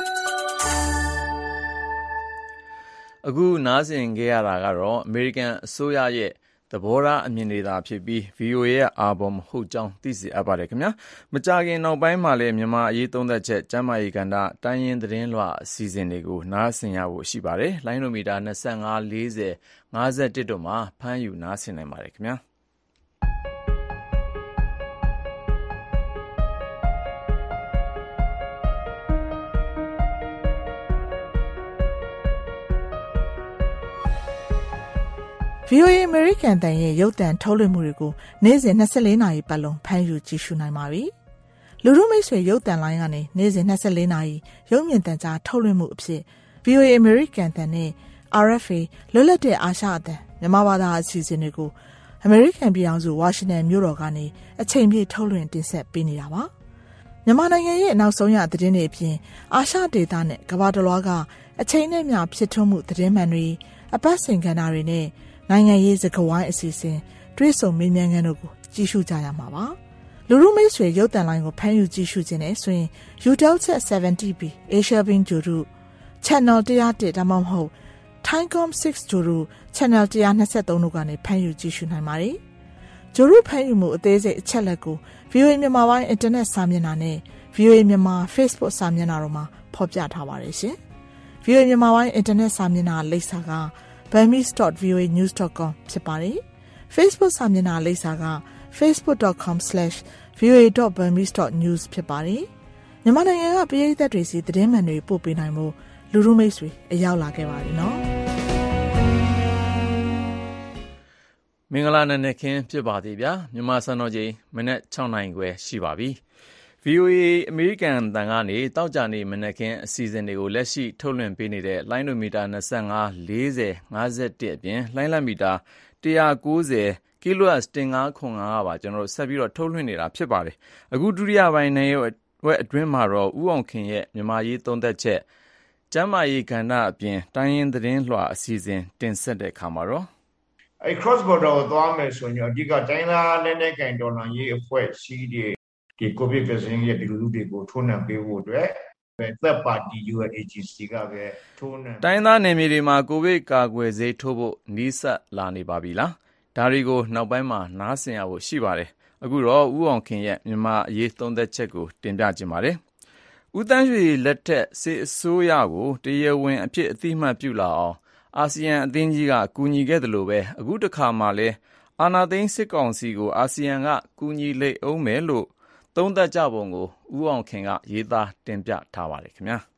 အခုနားဆင်ခဲ့ရတာကတော့အမေရိကန်အစိုးရရဲ့သဘောထားအမြင်တွေသာဖြစ်ပြီး ဗီ အို အေ ရဲ့အာဘော်မဟုတ်ကြောင်းသိစေအပ်ပါတယ်ခင်ဗျာမကြခင်နောက်ပိုင်းမှာလည်းမြန်မာအရေးသုံးသက်ချက်ကျမ်းမာရေးကဏ္ဍတိုင်းရင်းသတင်းလွှာအစီအစဉ်တွေကိုနားဆင်ရဖို့ရှိပါတယ်လိုင်းနိုမီတာ၂၅ ၄၀ ၅၁တို့မှာဖမ်းယူနားဆင်နိုင်ပါတယ်ခင်ဗျာဗီ အို အေ American တန်ရဲ့ရုပ်သံထုတ်လွှင့်မှုတွေကိုနေ့စဉ်၂၄နာရီပတ်လုံးဖမ်းယူကြည့်ရှုနိုင်ပါပြီ။လူထုမိတ်ဆွေရုပ်သံလိုင်းကနေနေ့စဉ်၂၄နာရီရုပ်မြင်သံကြားထုတ်လွှင့်မှုအဖြစ် ဗီ အို အေ American တန်နဲ့ အာရ် အက်ဖ် အေ လွတ်လပ်တဲ့အာရှအသံမြန်မာဘာသာအစီအစဉ်တွေကို American ပြည်ထောင်စုဝါရှင်တန်မြို့တော်ကနေအချိန်ပြည့်ထုတ်လွှင့်တင်ဆက်ပေးနေတာပါ။မြန်မာနိုင်ငံရဲ့နောက်ဆုံးရသတင်းတွေအပြင်အာရှဒေသနဲ့ကမ္ဘာတစ်လွှားကအချိန်နဲ့မျှဖြစ်ထွန်းမှုသတင်းမှန်တွေအပတ်စဉ်ကဏ္ဍတွေနဲ့နိုင်ငံရေးစကားဝိုင်းအစီအစဉ်တွေ့ဆုံမေးမြန်းခန်းတို့ကိုကြည့်ရှုကြရမှာပါလူလူမိတ်ဆွေရုပ်သံလိုင်းကိုဖမ်းယူကြည့်ရှုခြင်းနဲ့ဆိုရင် Eutelsat 70 B Asia Beam ဂျိုရု Channel one oh oneဒါမှမဟုတ် Thaicom six ဂျိုရု Channel one twenty-threeတို့ကနေဖမ်းယူကြည့်ရှုနိုင်ပါတယ်ဂျိုရုဖမ်းယူမှုအသေးစိတ်အချက်လက်ကို ဗီ အို အေ မြန်မာပိုင်းအင်တာနက်စာမျက်နှာနဲ့ ဗီ အို အေ မြန်မာ Facebook စာမျက်နှာတို့မှာဖော်ပြထားပါတယ်ရှင်ဗွီအိုအေ မြန်မာပိုင်းအင်တာနက်စာမျက်နှာလိပ်စာက burmese dot v o a news dot com ဖြစ်ပါတယ်။ Facebook စာမျက်နှာလိပ်စာက facebook dot com slash v o a dot burmese dot news ဖြစ်ပါတယ်။မြန်မာနိုင်ငံကပရိသတ်တွေစီသတင်းမှန်တွေပို့ပေးနိုင်မှုလူလူမိတ်ဆွေအရောက်လာခဲ့ပါပြီနော်မင်္ဂလာနံနက်ခင်းဖြစ်ပါသေးဗျာမြန်မာစံတော်ချိန်မနက်၆နာရီခွဲရှိပါပြီ ဗီအိုအေ အမေရိကန်တန်ကနေတောက်ကြနေမနက်ခင်းအစီအစဉ်တွေကိုလက်ရှိထုတ်လွှင့်ပေးနေတဲ့လိုင်းဒိုမီတာ၂၅ ၄၀ ၅၁အပြင်လိုင်းလမီတာ၁၉၀ kHz ၁၅ခွန်၅ ကပါကျွန်တော်တို့ဆက်ပြီးတော့ထုတ်လွှင့်နေတာဖြစ်ပါတယ်အခုဒုတိယပိုင်းနဲ့ဝက်အတွင်းမှာတော့ဦးအောင်ခင်ရဲ့မြန်မာရေးသုံးသက်ချက်ကျမ်းမာရေးကဏ္ဍအပြင်တိုင်းရင်းသတင်းလွှာအစီအစဉ်တင်ဆက်တဲ့အခါမှာတော့အဲ cross border ကိုသွားမယ်ဆိုရင်အဓိကတိုင်းသားလက်နက်ကင်ဒေါ်လာရေးအဖွဲ့စီးတဲ့ဒီကိုဗစ် vaccine ရဲ့ဒီလူလူတွေကိုထိုးနှံပေးဖို့အတွက် third party U N agency ကပဲထိုးနှံတိုင်းသားနယ်မြေတွေမှာကိုဗစ်ကာကွယ်ဆေးထိုးဖို့နီးစပ်လာနေပါပြီလားဒါတွေကိုနောက်ပိုင်းမှာနားဆင်ရဖို့ရှိပါတယ်အခုတော့ဦးအောင်ခင်ရဲ့မြန်မာအရေးသုံးသက်ချက်ကိုတင်ပြခြင်းပါတယ်ဦးတန်းရွှေလက်ထက်စစ်အစိုးရကိုတရားဝင်အဖြစ်အသိမှတ်ပြုလာအောင်အာဆီယံအသင်းကြီးကကူညီခဲ့တယ်လို့ပဲအခုတစ်ခါမှလည်းအာဏာသိမ်းစစ်ကောင်စီကိုအာဆီယံကကူညီလိမ့်အောင်မယ်လို့သုံးသပ်ကြပုံကိုဦးအောင်ခင်ကရေးသားတင်ပြထားပါတယ်ခင်ဗျာ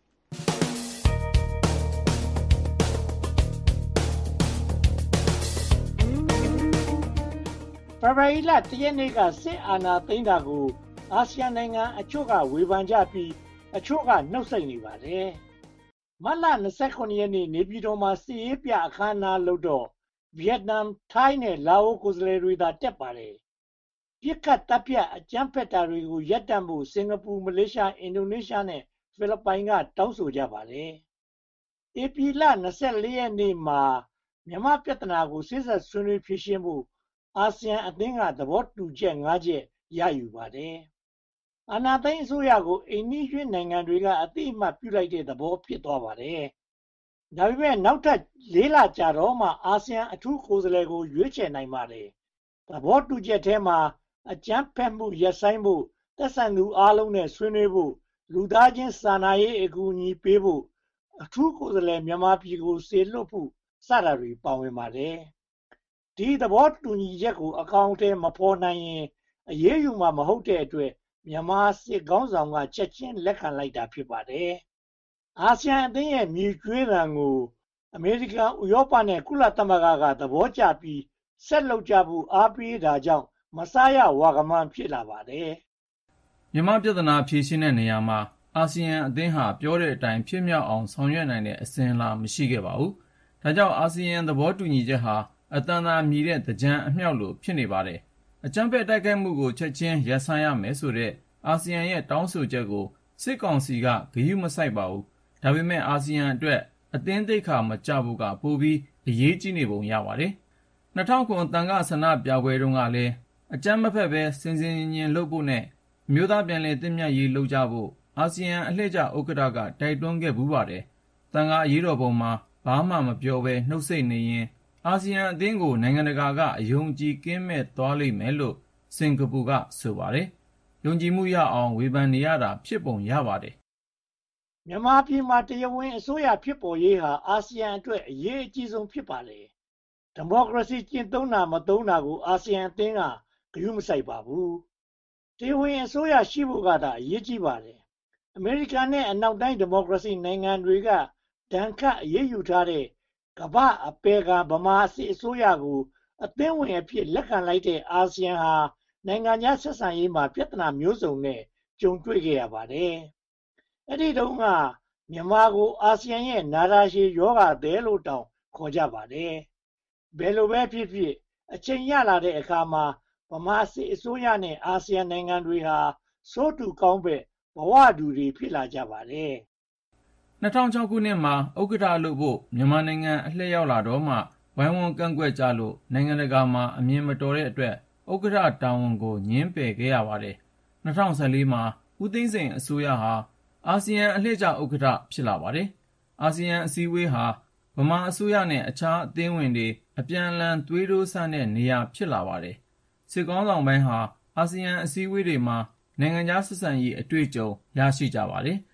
ဖေဖော်ဝါရီလတရက်နေ့ကစစ်အာဏာသိမ်းတာကိုအာဆီယံနိုင်ငံအချို့ကဝေဖန်ကြပြီးအချို့ကနှုတ်ဆက်နေပါတယ်မတ်လ၂၇ရက်နေ့နေပြည်တော်မှာစစ်ရေးပြအခမ်းအနားလုပ်တော့ဗီယက်နမ်ထိုင်းနဲ့လာအိုကိုယ်စားလှယ်တွေသာတက်ပါတယ်ပြစ်ခတ်တပ်ပြအကြမ်းဖက်တာတွေကိုရပ်တန့်ဖို့စင်ကာပူမလေးရှားအင်ဒိုနီးရှားနဲ့ဖိလစ်ပိုင်ကတောင်းဆိုကြပါတယ်ဧပြီလ၂၄ရက်နေ့မှာမြန်မာပြဿနာကိုစစ်ဆက်ဆွေးနွေးဖြေရှင်းဖို့အာဆီယံအသင်းကသဘောတူချက်၅ချက်ရယူပါတယ်အာဏာသိမ်းအစိုးရကိုအိမ်နီးချင်းနိုင်ငံတွေကအသိအမှတ်ပြုလိုက်တဲ့သဘောဖြစ်သွားပါတယ်ဒါပေမဲ့နောက်ထပ်၄လကြာတော့မှအာဆီယံအထူးကိုယ်စားလှယ်ကိုရွေးချယ်နိုင်ပါတယ်သဘောတူချက်ထဲမှာအကြမ်းဖက်မှုရပ်ဆိုင်းဖို့သက်ဆိုင်သူအားလုံးနဲ့ဆွေးနွေးဖို့လူသားချင်းစာနာရေးအကူအညီပေးဖို့အထူးကိုယ်စားလှယ်မြန်မာပြည်ကိုစေလွှတ်ဖို့စတာတွေပါဝင်ပါတယ်ဒီသဘောတူညီချက်ကိုအကောင့်ထဲမဖော်နိုင်ရင်အရေးယူမှာမဟုတ်တဲ့အတွက်မြန်မာစစ်ကောင်းဆောင်ကချက်ချင်းလက်ခံလိုက်တာဖြစ်ပါတယ်အာဆီယံအသင်းရဲ့မြေကျွေးတံကိုအမေရိကန်ဥရောပနဲ့ကုလသမဂ္ဂကသဘောကျပြီးဆက်လုပ်ကြဖို့အားပေးတာကြောင့်မဆားရဝါကမှန်ဖြစ်လာပါတယ်မြန်မာပြဿနာဖြေရှင်းတဲ့နေရာမှာအာဆီယံအသင်းဟာပြောတဲ့အတိုင်းဖြစ်မြောက်အောင်ဆောင်ရွက်နိုင်တဲ့အစဉ်အလာမရှိခဲ့ပါဘူးဒါကြောင့်အာဆီယံသဘောတူညီချက်ဟာအတန်သာမြည်တဲ့သကြံအမြောက်လိုဖြစ်နေပါတယ်အကြမ်းဖက်တိုက်ခိုက်မှုကိုချက်ချင်းရပ်ဆိုင်းရမယ်ဆိုတဲ့အာဆီယံရဲ့တောင်းဆိုချက်ကိုစစ်ကောင်စီကဂရုမစိုက်ပါဘူးဒါပေမဲ့အာဆီယံအတွက်အသင်းသိက္ခာမကျဘူးကပိုပြီးအရေးကြီးနေပုံရပါတယ်၂၀၀၉တန်ခါဆန္ဒပြပွဲတုန်းကလည်းအကြမ်းမဖက်ပဲစင်စင်ញင်လုပ်ဖို့နဲ့အမျိုးသားပြန်လည်သင့်မြတ်ရေးလုပ်ကြဖို့အာဆီယံအလှည့်ကျဥက္ကဋ္ဌကတိုက်တွန်းခဲ့ဘူးပါတယ်တန်ခါအရေးတော်ပုံမှာဘာမှမပြောဘဲနှုတ်ဆက်နေရင်အာဆီယံအသင်းကိုနိုင်ငံတကာကအယုံကြည်ကင်းမဲ့သွားလိမ့်မယ်လို့စင်ကာပူကဆိုပါတယ်ယုံကြည်မှုရအောင်ဝေဖန်နေရတာဖြစ်ပုံရပါတယ်မြန်မာပြည်မှာတရားဝင်အစိုးရဖြစ်ပေါ်ရေးဟာအာဆီယံအတွက်အရေးအကြီးဆုံးဖြစ်ပါလေဒီမိုကရေစီကျင့်သုံးတာမသုံးတာကိုအာဆီယံအသင်းကဂရုမစိုက်ပါဘူးတရားဝင်အစိုးရရှိဖို့ကသာအရေးကြီးပါတယ်အမေရိကန်နဲ့အနောက်တိုင်းဒီမိုကရေစီနိုင်ငံတွေကဒဏ်ခတ်အရေးယူထားတဲ့ကမ္ဘာအပေကဗမာစစ်အစိုးရကိုအသင်းဝင်အဖြစ်လက်ခံလိုက်တဲ့အာဆီယံဟာနိုင်ငံခြားဆက်ဆံရေးမှာပြဿနာမျိုးစုံနဲ့ကြုံတွေ့ခဲ့ရပါတယ်။အဲ့ဒီတုန်းကမြန်မာကိုအာဆီယံရဲ့နာတာရှည်ယောဂသည်လို့တောင်ခေါ်ကြပါတယ်။ဘယ်လိုပဲဖြစ်ဖြစ်အချိန်ရလာတဲ့အခါမှာဗမာစစ်အစိုးရနဲ့အာဆီယံနိုင်ငံတွေဟာစိုးတူကောင်းပဲဘဝတူတွေဖြစ်လာကြပါတယ်။၂၀၀၆ခုနှစ်မှာဥက္ကဋ္ဌလို့ဖို့မြန်မာနိုင်ငံအလှည့်ရောက်လာတော့မှဝိုင်းဝန်းကန့်ကွက်ကြလို့နိုင်ငံတကာမှာအမြင်မတော်တဲ့အတွက်ဥက္ကဋ္ဌတာဝန်ကိုငြင်းပယ်ခဲ့ရပါတယ်။၂၀၁၄မှာဦးသိန်းစိန်အစိုးရဟာအာဆီယံအလှည့်ကျဥက္ကဋ္ဌဖြစ်လာပါတယ်။အာဆီယံအစည်းအဝေးဟာဗမာအစိုးရနဲ့အခြားအသင်းဝင်တွေအပြန်အလှန်သွေးတိုးစမ်းတဲ့နေရာဖြစ်လာပါတယ်။စစ်ကောင်းဆောင်ပိုင်းဟာအာဆီယံအစည်းအဝေးတွေမှာနိုင်ငံခြားဆက်ဆံရေးအတွေ့အကြုံရရှိကြပါတယ်။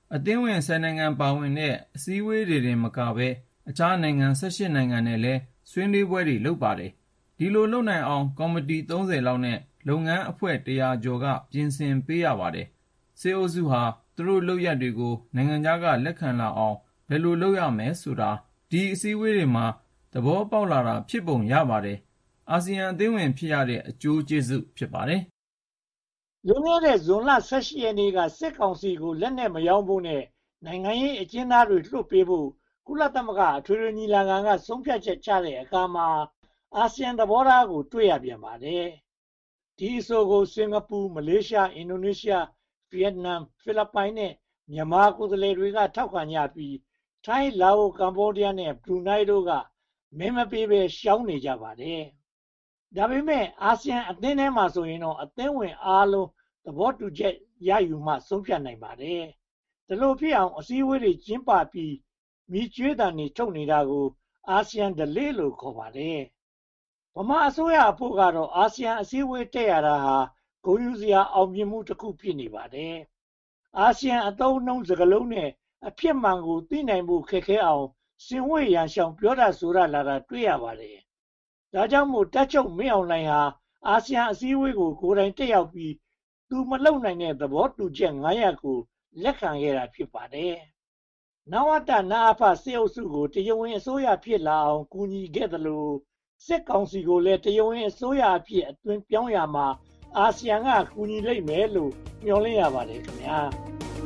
အသင်းဝင်ဆယ်နိုင်ငံပါဝင်တဲ့အစည်းအဝေးတွေတင်မကဘဲအခြားနိုင်ငံ၁၈နိုင်ငံနဲ့လည်းဆွေးနွေးပွဲတွေလုပ်ပါတယ်။ဒီလိုလုပ်နိုင်အောင်ကော်မတီသုံးဆယ်လောက်နဲ့လုပ်ငန်းအဖွဲ့တရာကျော်ကပြင်ဆင်ပေးရပါတယ်။စစ်အုပ်စုဟာသူတို့လုပ်ရပ်တွေကိုနိုင်ငံခြားကလက်ခံလာအောင်ဘယ်လိုလုပ်ရမယ်ဆိုတာဒီအစည်းအဝေးတွေမှာသဘောပေါက်လာတာဖြစ်ပုံရပါတယ်။အာဆီယံအသင်းဝင်ဖြစ်ရတဲ့အကျိုးကျေးဇူးဖြစ်ပါတယ်။လွန်ခဲ့တဲ့ဇွန်လ၁၈ရက်နေ့ကစစ်ကောင်စီကိုလက်နက်မရောင်းဖို့နဲ့နိုင်ငံရေးအကျဉ်းသားတွေလွှတ်ပေးဖို့ကုလသမဂ္ဂအထွေထွေညီလာခံကဆုံးဖြတ်ချက်ချတဲ့အခါမှာအာဆီယံသဘောထားကိုတွေ့ရပြန်ပါတယ်။ဒီအဆိုကိုစင်ကာပူ၊မလေးရှား၊အင်ဒိုနီးရှား၊ဗီယက်နမ်၊ဖိလစ်ပိုင်နဲ့မြန်မာကိုယ်စားလှယ်တွေကထောက်ခံကြပြီးထိုင်း၊လာအို၊ကမ္ဘောဒီးယားနဲ့ဘရူနိုင်းတို့ကမဲမပေးဘဲရှောင်နေကြပါတယ်။ဒါပေမဲ့အာဆီယံအသင်းထဲမှာဆိုရင်တော့အသင်းဝင်အားလုံးသဘောတူချက်ရယူမှဆုံးဖြတ်နိုင်ပါတယ်။ဒီလိုဖြစ်အောင်အစည်းအဝေးတွေကျင်းပပြီးမြည်ကြွေးတံတွေထုတ်နေတာကိုအာဆီယံဒလေးလို့ခေါ်ပါတယ်။ဗမာအစိုးရအဖို့ကတော့အာဆီယံအစည်းအဝေးတက်ရတာဟာဂုဏ်ယူစရာအောင်မြင်မှုတစ်ခုဖြစ်နေပါတယ်။အာဆီယံအသုံးအနှုန်းစကားလုံးနဲ့အဖြစ်မှန်ကိုသိနိုင်ဖို့ခက်ခဲအောင်စင်ဝေးရန်ရှောင်ပြောတာဆိုတာလာတာတွေ့ရပါတယ်။ဒါကြောင့်မို့တက်ချုပ်မင်းအောင်လှိုင်ဟာအာဆီယံအစည်းအဝေးကိုကိုယ်တိုင်တက်ရောက်ပြီးသူမလုံနိုင်တဲ့သဘောတူချက်၅ရပ်ကိုလက်ခံခဲ့တာဖြစ်ပါတယ်။နဝတ၊နအဖစစ်အုပ်စုကိုတရားဝင်အစိုးရဖြစ်လာအောင်ကူညီခဲ့သလိုစစ်ကောင်စီကိုလည်းတရားဝင်အစိုးရအဖြစ်အသွင်ပြောင်းရမှာအာဆီယံကကူညီလိမ့်မယ်လို့မျှော်လင့်ရပါတယ်ခင်ဗျာ။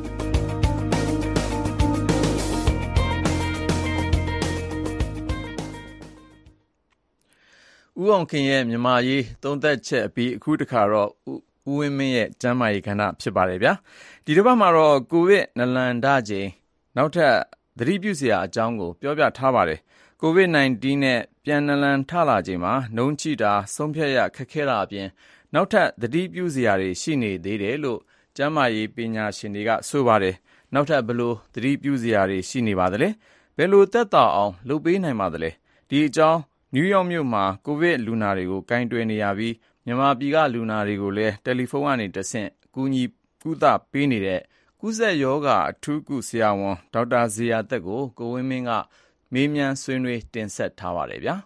ဦးအောင်ခင်ရဲ့မြန်မာရေးသုံးသပ်ချက်အပြီးအခုတခါတော့ဦးဝင်းမင်းရဲ့ကျမ်းမာရေးကဏ္ဍဖြစ်ပါတယ်ဗျာဒီတစ်ပတ်မှာတော့ကိုဗစ်နလန်ဒချိန်နောက်ထပ်သတိပြုစရာအကြောင်းကိုပြောပြထားပါတယ်ကိုဗစ်၁၉ နဲ့ပြန်နလန်ထလာချိန်မှာနှုံးချိတာဆုံးဖြတ်ရခက်ခဲတာအပြင်နောက်ထပ်သတိပြုစရာတွေရှိနေသေးတယ်လို့ကျမ်းမာရေးပညာရှင်တွေကဆိုပါတယ်နောက်ထပ်ဘယ်လိုသတိပြုစရာတွေရှိနေပါသလဲဘယ်လိုသက်သာအောင်လုပ်ပေးနိုင်ပါသလဲဒီအကြောင်းနယူးယောက်မြို့မှာကိုဗစ်လူနာတွေကိုကင်တွယ်နေရပြီးမြန်မာပြည်ကလူနာတွေကိုလည်းတယ်လီဖုန်းကနေတဆင့်ကူညီကုသပေးနေတဲ့ကုသရောဂါအထူးကုဆရာဝန်ဒေါက်တာဇေယျသက်ကိုကိုဝင်းမင်းကမေးမြန်းဆွေးနွေးတင်ဆက်ထားပါတယ်ဗျာ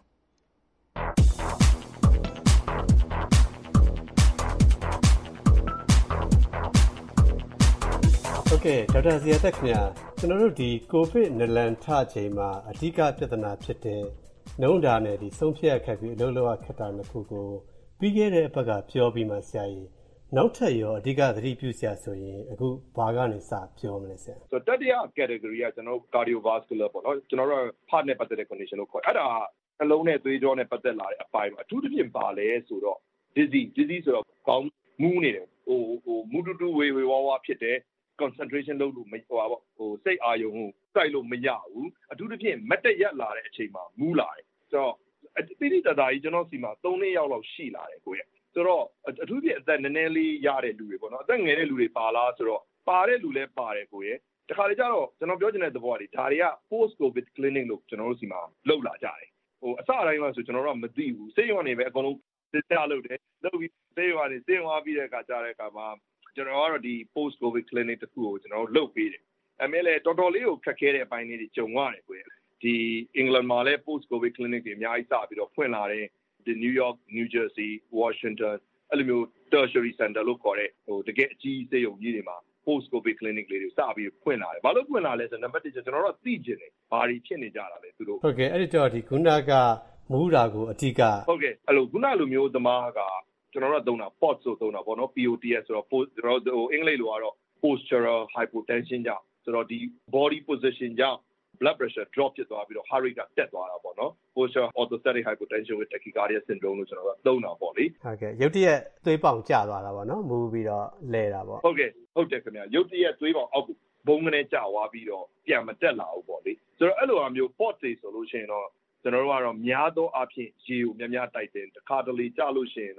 ဟုတ်ကဲ့ဒေါက်တာဇေယျသက်ခင်ဗျာကျွန်တော်တို့ဒီကိုဗစ်နလန်ထချိန်မှာအဓိကပြဿနာဖြစ်တဲ့နှုံးတာနဲ့ဒီဆုံးဖြတ်ခက်ပြီးအလုပ်လုပ်ရခက်တာနှစ်ခုကိုပြီးခဲ့တဲ့အပတ်ကပြောပြီးမှဆရာကြီးနောက်ထပ်ရောအဓိကသတိပြုစရာဆိုရင်အခုဘာကနေစပြောမလဲဆရာဆိုတော့တတိယ category ကကျွန်တော် cardiovascular ပေါ့နော်ကျွန်တော်တို့ heart နဲ့ပတ်သက်တဲ့ condition လို့ခေါ်အဲ့ဒါနှလုံးနဲ့သွေးကြောနဲ့ပတ်သက်လာတဲ့အပိုင်းမှာအထူးသဖြင့်ပါလဲဆိုတော့ disease disease ဆိုတော့ကောင်းမူးနေတယ်ဟိုဟိုမူတူတူဝေဝေဝါဝါဖြစ်တယ် concentration လုပ်လို့မဟိုပါပေါ့ဟိုစိတ်အာရုံကိုစိုက်လို့မရဘူးအထူးသဖြင့်မတ်တက်ရက်လာတဲ့အချိန်မှာမူးလာတယ်ဆိုတော့တိတိတသားကြီးကျွန်တော်စီမှာသုံးနှစ်ရောက်လောက်ရှိလာတယ်ကိုရဲ့ဆိုတော့အထူးဖြင့်အသက်နည်းနည်းလေးရတဲ့လူတွေပေါ့နော်အသက်ငယ်တဲ့လူတွေပါလားဆိုတော့ပါတဲ့လူလည်းပါတယ်ကိုရဲ့တခါလေကျတော့ကျွန်တော်ပြောချင်တဲ့သဘောကဒီဒါတွေက post covid clinic လို့ကျွန်တော်တို့စီမှာလုပ်လာကြတယ်ဟိုအစအတိုင်းမှာဆိုကျွန်တော်တို့ကမသိဘူးစိတ်ရောနေပဲအကုန်လုံးစစ်တလုပ်တယ်လုပ်ပြီးစိတ်ရောနေစိတ်ရောပြီးတဲ့အခါကျတဲ့အခါမှာကျွန်တော်ကတော့ဒီ post covid clinic တခုကိုကျွန်တော်တို့လုပ်ပေးတယ်အမေလည်းတော်တော်လေးကိုခက်ခဲတဲ့အပိုင်းလေးတွေကြုံရတယ်ကိုရဲ့ဒီအင်္ဂလန်မှာလည်း post covid clinic တွေအများကြီးစပြီးတော့ဖွင့်လာတယ်ဒီ New York New Jersey Washington အဲ့လိုမျိုး tertiary center လို့ခေါ်တဲ့ဟိုတကယ်အကြီးစေယုံကြီးတွေမှာ post covid clinic လေးတွေစပြီးဖွင့်လာတယ်ဘာလို့ဖွင့်လာလဲဆိုတော့နံပါတ်တစ်ကျွန်တော်တို့သိကျင်တယ်ဘာတွေဖြစ်နေကြတာလဲသူတို့ဟုတ်ကဲ့အဲ့ဒီတော့ဒီခုနကမူးတာကိုအဓိကဟုတ်ကဲ့အဲ့လိုခုနလိုမျိုးသမားကကျွန်တော်တို့သုံးတာ P O T S ဆိုသုံးတာပေါ့နော် P O T S ဆိုတော့ကျွန်တော်တို့အင်္ဂလိပ်လိုကတော့ postural hypotension ကြောင့်ဆိုတော့ဒီ body position ကြောင့် blood pressure drop ဖြစ်သွားပြီးတော့ heart rate ကတက်သွားတာပေါ့နော် postural orthostatic hypotension with tachycardia syndrome လို့ကျွန်တော်တို့သုံးတာပေါ့လေဟုတ်ကဲ့ရုတ်တရက်သွေးပေါင်ကျသွားတာပေါ့နော်မူပြီးတော့လဲတာပေါ့ဟုတ်ကဲ့ဟုတ်တယ်ခင်ဗျာရုတ်တရက်သွေးပေါင်အောက်ကိုဘုံကနေကျသွားပြီးတော့ပြန်မတက်လာဘူးပေါ့လေဆိုတော့အဲ့လိုအမျိုး P O T S ဆိုလို့ရှိရင်တော့ကျွန်တော်တို့ကတော့များသောအားဖြင့်ရေကိုများများတိုက်တယ်တခါတလေကျလို့ရှိရင်တော့စေ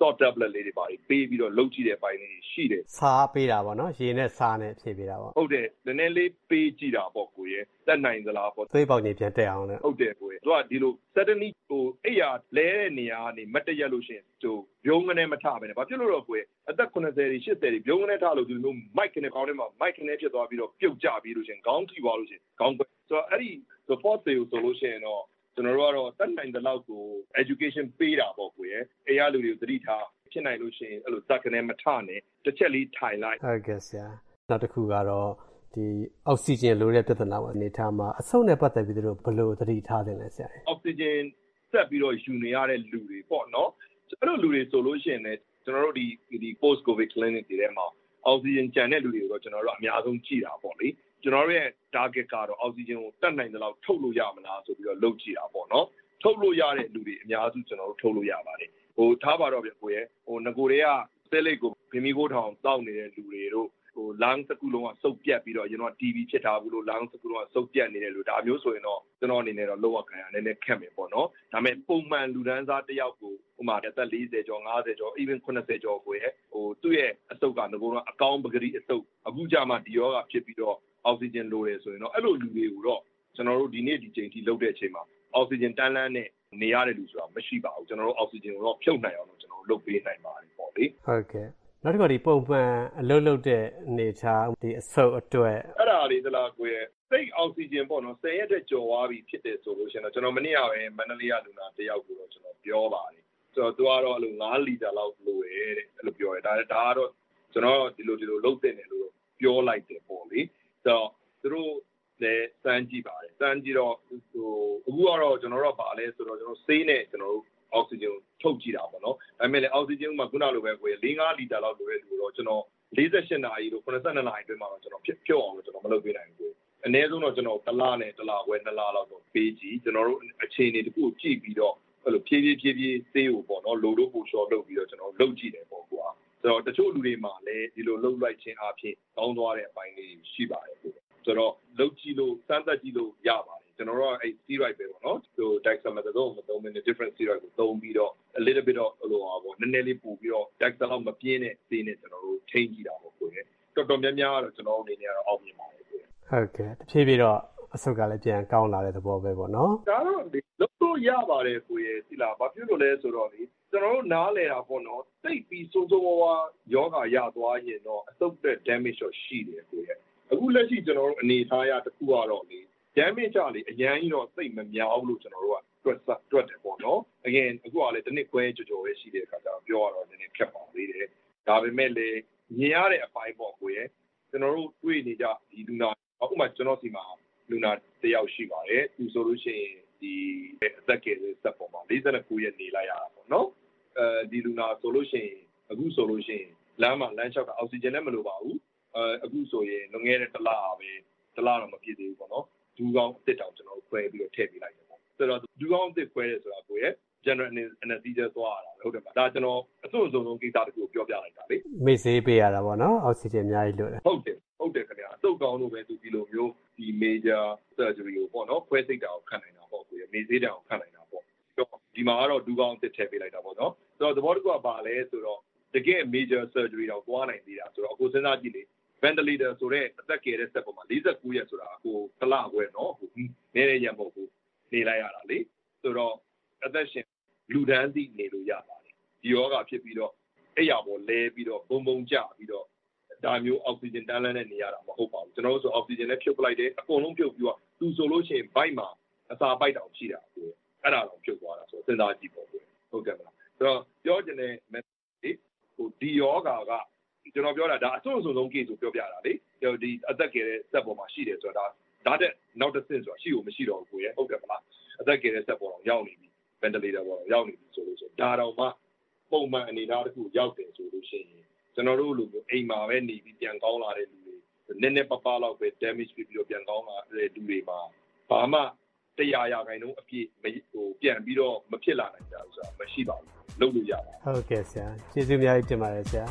short tablet လေးတွေပါပေးပြီးတော့လုပ်ကြည့်တဲ့အပိုင်းလေးရှိတယ်စားပေးတာပေါ့နော်ရေနဲ့စားနဲ့ဖြည့်ပေးတာပေါ့ဟုတ်တယ်နည်းနည်းလေးပေးကြည့်တာပေါ့ကိုရဲ့တက်နိုင်သလားပေါ့သွေးပေါက်နေပြန်တက်အောင်လေဟုတ်တယ်ကိုရဲ့သူကဒီလို suddenly ဟိုအဲ့ရလဲတဲ့နေရာကနေမတ်တရက်လို့ရှင်ဟိုပြုံးကနေမထပဲねဘာဖြစ်လို့တော့ကိုရဲ့အသက်eighty တွေeightyတွေပြုံးကနေထလို့ဒီလိုမျိုး mic နဲ့ခေါင်းထဲမှာ mic နဲ့ဖြစ်သွားပြီးတော့ပြုတ်ကျပြီးလို့ရှင်ခေါင်းထိသွားလို့ရှင်ခေါင်းကွဲဆိုတော့အဲ့ဒီ support တွေကိုဆိုလို့ရှင်တော့ကျွန်တော်တို့ကတော့တက်နိုင်တဲ့လောက်ကို education ပေးတာပေါ့ကိုရဲ့အဲ့ရလူတွေကိုသတိထားဖြစ်နိုင်လို့ရှိရင်အဲ့လိုဇက်ကနေမထနဲ့တစ်ချက်လေးထိုင်လိုက်ဟုတ်ကဲ့ဆရာနောက်တစ်ခုကတော့ဒီအောက်ဆီဂျင်လိုတဲ့ပြဿနာပေါ့အနေထားမှာအဆုတ်နဲ့ပတ်သက်ပြီးတို့ဘယ်လိုသတိထားတယ်လဲဆရာအောက်ဆီဂျင်ဆက်ပြီးတော့ယူနေရတဲ့လူတွေပေါ့နော်အဲ့လိုလူတွေဆိုလို့ရှိရင်လည်းကျွန်တော်တို့ဒီဒီ post covid clinic တွေထဲမှာအောက်ဆီဂျင်ကျန်တဲ့လူတွေကိုတော့ကျွန်တော်တို့အများဆုံးကြည့်တာပေါ့လေကျွန်တော်တို့ရဲ့ target ကတော့အောက်ဆီဂျင်ကိုတတ်နိုင်တဲ့လောက်ထုတ်လို့ရမလားဆိုပြီးတော့လုပ်ကြည့်တာပေါ့နော်ထုတ်လို့ရတဲ့လူတွေအများစုကျွန်တော်တို့ထုတ်လို့ရပါတယ်ဟိုထားပါတော့ဗျကိုရဲ့ဟိုငကိုတွေကဆဲလိတ်ကိုဗမီကိုထောင်တောက်နေတဲ့လူတွေတို့ဟို lung တစ်ခုလုံးကစုပ်ပြတ်ပြီးတော့ကျွန်တော် T B ဖြစ်ထားဘူးလို့ lung တစ်ခုလုံးကစုပ်ပြတ်နေတဲ့လူဒါမျိုးဆိုရင်တော့ကျွန်တော်အနေနဲ့တော့လောက်ရခံရနည်းနည်းခက်မယ်ပေါ့နော်ဒါပေမဲ့ပုံမှန်လူဒန်းစားတစ်ယောက်ကိုဟိုမှာအသက်fortyကျော်fiftyကျော် even seventyကျော်ကိုရဲ့ဟိုသူ့ရဲ့အဆုတ်ကငကိုကအကောင်းပကတိအဆုတ်အခုကြမှာဒီရောဂါဖြစ်ပြီးတော့အောက်ဆီဂျင်လိုတယ်ဆိုရင်တော့အဲ့လိုလူတွေကိုတော့ကျွန်တော်တို့ဒီနေ့ဒီချိန်ထိလုပ်တဲ့အချိန်မှာအောက်ဆီဂျင်တန်းလန်းနဲ့နေရတဲ့လူဆိုတာမရှိပါဘူးကျွန်တော်တို့အောက်ဆီဂျင်ကိုတော့ဖြုတ်နိုင်အောင်လို့ကျွန်တော်တို့လုပ်ပေးနိုင်ပါတယ်ပေါ့လေဟုတ်ကဲ့နောက်တစ်ခါဒီပုံမှန်အလုပ်လုပ်တဲ့အနေထားဒီအဆုတ်အတွက်အဲ့ဒါလေးသလားကိုရဲ့စိတ်အောက်ဆီဂျင်ပေါ့နော်tenရက်တဲ့ကြော်သွားပြီဖြစ်တယ်ဆိုလို့ရှိရင်တော့ကျွန်တော်မနေ့ကပဲမန္တလေးကလူနာတယောက်ကိုတော့ကျွန်တော်ပြောပါတယ်ဆိုတော့သူကတော့အဲ့လိုfiveလီတာလောက်လိုရဲတဲ့အဲ့လိုပြောရဲဒါဒါကတော့ကျွန်တော်ဒီလိုဒီလိုလုပ်တဲ့နေလို့ပြောလိုက်တယ်ပေါ့လေဆိုတော့သူတို့လည်းစမ်းကြည့်ပါတယ်စမ်းကြည့်တော့ဟိုအခုကတော့ကျွန်တော်တို့ကပါလဲဆိုတော့ကျွန်တော်ဆေးနဲ့ကျွန်တော်တို့အောက်ဆီဂျင်ထုတ်ကြည့်တာပေါ့နော်ဒါပေမဲ့လည်းအောက်ဆီဂျင်မှာခုနလိုပဲကိုယ်four fiveလီတာလောက်လိုတဲ့လူတော့ကျွန်တော်forty-eightနာရီလို့seventy-twoနာရီအတွင်းမှာတော့ကျွန်တော်ဖြစ်ဖြုတ်အောင်လို့ကျွန်တော်မလုပ်ပေးနိုင်ဘူးအနည်းဆုံးတော့ကျွန်တော်တစ်လနဲ့တစ်လခွဲနှစ်လလောက်တော့ပေးကြည့်ကျွန်တော်တို့အခြေအနေတစ်ခုကြည့်ပြီးတော့အဲ့လိုဖြည်းဖြည်းဖြည်းဖြည်းဆေးကိုပေါ့နော်လိုတော့ပို့ရှော့လုပ်ပြီးတော့ကျွန်တော်လုပ်ကြည့်တယ်ပေါ့ကွာဆိုတော့တချို့လူတွေမှာလည်းဒီလိုလုပ်လိုက်ခြင်းအပြင်ကောင်းသွားတဲ့အပိုင်းလေးရှိပါတယ်ဆိုတော့လုပ်ကြည့်လို့စမ်းသပ်ကြည့်လို့ရပါတယ်ကျွန်တော်တို့အဲ့ steroid ပဲပေါ့နော်ဟို dexamethasone မသုံးဘဲနဲ့ different steroid ကိုသုံးပြီးတော့ a little bit of ဟိုဟာပေါ့နည်းနည်းလေးပို့ပြီးတော့ dexa လောက်မပြင်းတဲ့ဆေးနဲ့ကျွန်တော်တို့ချိန်ကြည့်တာပေါ့ကိုယ်တော်တော်များများတော့ကျွန်တော်အနေနဲ့ကတော့အောင်မြင်ပါတယ်ကိုယ်ဟုတ်ကဲ့တဖြည်းဖြည်းတော့အဆုတ်ကလည်းပြန်ကောင်းလာတဲ့သဘောပဲပေါ့နော်ဒါတော့လုပ်လို့ရပါတယ်ကိုယ်စီလားဘာဖြစ်လို့လဲဆိုတော့လေကျွန်တော်တို့နားလဲတာပေါ့နော်တိတ်ပြီးစိုးစိုးဝါးဝါယောဂရသွားရင်တော့အဆုတ်တဲ့ damage တော့ရှိတယ်ကိုယ်အခုလက်ရှိကျွန်တော်တို့အနေထားရတစ်ခုကတော့လေ damage ကြလေအရန်ကြီးတော့သိပ်မများဘူးလို့ကျွန်တော်တို့ကတွက်တွက်တယ်ပေါ့နော် again အခုကလည်းတစ်နှစ်ခွဲကြော်ကြော်ပဲရှိတဲ့အခါကျတော့ပြောရတော့နည်းနည်းခက်ပါသေးတယ်ဒါပေမဲ့လည်းမြင်ရတဲ့အပိုင်းပေါ့ကိုယ်ကျွန်တော်တို့တွေ့နေကြဒီလူနာအခုမှကျွန်တော်စီမှာလူနာတယောက်ရှိပါတယ်သူဆိုလို့ရှိရင်ဒီအသက်ကလေးစက်ပေါ်မှာforty-nineရက်နေလိုက်ရတာပေါ့နော်အဲဒီလူနာဆိုလို့ရှိရင်အခုဆိုလို့ရှိရင်လမ်းမှာလမ်းလျှောက်တာအောက်ဆီဂျင်လည်းမလိုပါဘူးအဲအခုဆိုရင်လွန်ခဲ့တဲ့တစ်လပဲတစ်လတော့မပြည့်သေးဘူးပေါ့နော်ဒူးကောင်းအစ်တောင်ကျွန်တော်ခွဲပြီးတော့ထည့်ပေးလိုက်တယ်ပေါ့ဆိုတော့ဒူးကောင်းအစ်ခွဲတယ်ဆိုတာကိုရဲ့ general anesthesia သွားရတာဟုတ်တယ်ပါဒါကျွန်တော်အစွန်းအဆုံးကိစ္စတခုပြောပြလိုက်တာလေမေ့ဆေးပေးရတာပေါ့နော်အောက်ဆီဂျင်အများကြီးလိုတယ်ဟုတ်တယ်ဟုတ်တယ်ခင်ဗျာအဆုတ်ကောင်းလို့ပဲသူဒီလိုမျိုးဒီ major surgery ကိုပေါ့နော်ခွဲစိတ်တာကိုခံနိုင်တာပေါ့ကိုရဲ့မေ့ဆေးတာကိုခံနိုင်တာပေါ့ဒီမှာကတော့ဒူးကောင်းအစ်ထည့်ပေးလိုက်တာပေါ့နော်ဆိုတော့သဘောတကူကပါလဲဆိုတော့တကယ် major surgery တော့သွားနိုင်သေးတာဆိုတော့အခုစဉ်းစားကြည့်လေventilator ဆိုတဲ့အသက်ကယ်တဲ့စက်ပေါ်မှာforty-nineရက်ဆိုတာဟိုတစ်လခွဲနော်ဟိုနည်းနည်းရမဟုတ်ဘူးနေလိုက်ရတာလေဆိုတော့အသက်ရှင်လူဒန်းစီနေလို့ရပါတယ်ဒီယောဂဖြစ်ပြီးတော့အဲ့ရပေါ်လဲပြီးတော့ဘုံဘုံကျပြီးတော့ဒါမျိုးအောက်ဆီဂျင်တန်းလန်းနဲ့နေရတာမဟုတ်ပါဘူးကျွန်တော်တို့ဆိုအောက်ဆီဂျင်နဲ့ဖြုတ်ပလိုက်တယ်အကုန်လုံးဖြုတ်ပြီးတော့သူဆိုလို့ရှိရင်ဘိုက်မှာအစာပိုက်တောင်ရှိတာကိုအဲ့ဒါတော့ဖြုတ်သွားတာဆိုစဉ်းစားကြည့်ပေါ့ဟုတ်ကဲ့မလားဆိုတော့ပြောချင်တဲ့ message ဟိုဒီယောဂကကျွန်တော်ပြောတာဒါအဆုံးအဆုံး case ကိုပြောပြတာလေဒီအသက်ကယ်တဲ့စက်ပေါ်မှာရှိတယ်ဆိုတာဒါတဲ့နောက်တစ်ဆင့်ဆိုတာရှိကိုမရှိတော့ဘူးကိုရဲ့ဟုတ်တယ်မလားအသက်ကယ်တဲ့စက်ပေါ်တော့ရောက်နေပြီ ventilator ပေါ်တော့ရောက်နေပြီဆိုလို့ဆိုဒါတော့မှပုံမှန်အနေအထားတစ်ခုရောက်တယ်ဆိုလို့ရှိရင်ကျွန်တော်တို့လိုမျိုးအိမ်မှာပဲနေပြီးပြန်ကောင်းလာတဲ့လူတွေနည်းနည်းပပလောက်ပဲ damage ဖြစ်ပြီးတော့ပြန်ကောင်းလာတဲ့လူတွေမှာဘာမှတရားရာခိုင်နှုန်းအပြည့်ဟိုပြန်ပြီးတော့မဖြစ်လာနိုင်ကြဘူးဆိုတာမရှိပါဘူးလုပ်လို့ရပါတယ်ဟုတ်ကဲ့ဆရာကျေးဇူးအများကြီးတင်ပါတယ်ဆရာ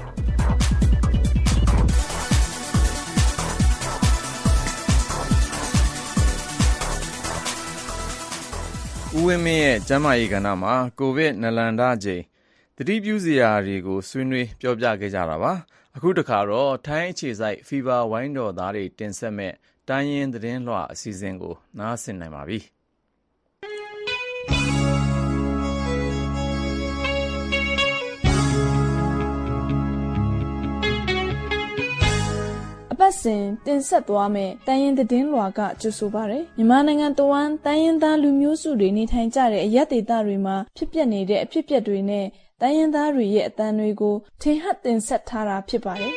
ဦးဝင်းမင်းရဲ့ကျန်းမာရေးကဏ္ဍမှာကိုဗစ်နလန်ဒချိန်သတိပြုစရာတွေကိုဆွေးနွေးပြောပြခဲ့ကြတာပါအခုတခါတော့ထိုင်းအခြေစိုက်ဖီဗာဝိုင်းတော်သားတွေတင်ဆက်မဲ့တိုင်းရင်းသတင်းလွှာအစီအစဉ်ကိုနားဆင်နိုင်ပါပြီပတ်စဉ်တင်ဆက်သွားမယ့်တိုင်းရင်းသတင်းလွှာကကြိုဆိုပါရယ်မြန်မာနိုင်ငံတဝန်းတိုင်းရင်းသားလူမျိုးစုတွေနေထိုင်ကြတဲ့အရက်ဒေသတွေမှာဖြစ်ပျက်နေတဲ့အဖြစ်အပျက်တွေနဲ့တိုင်းရင်းသားတွေရဲ့အသံတွေကိုထင်ဟပ်တင်ဆက်ထားတာဖြစ်ပါတယ်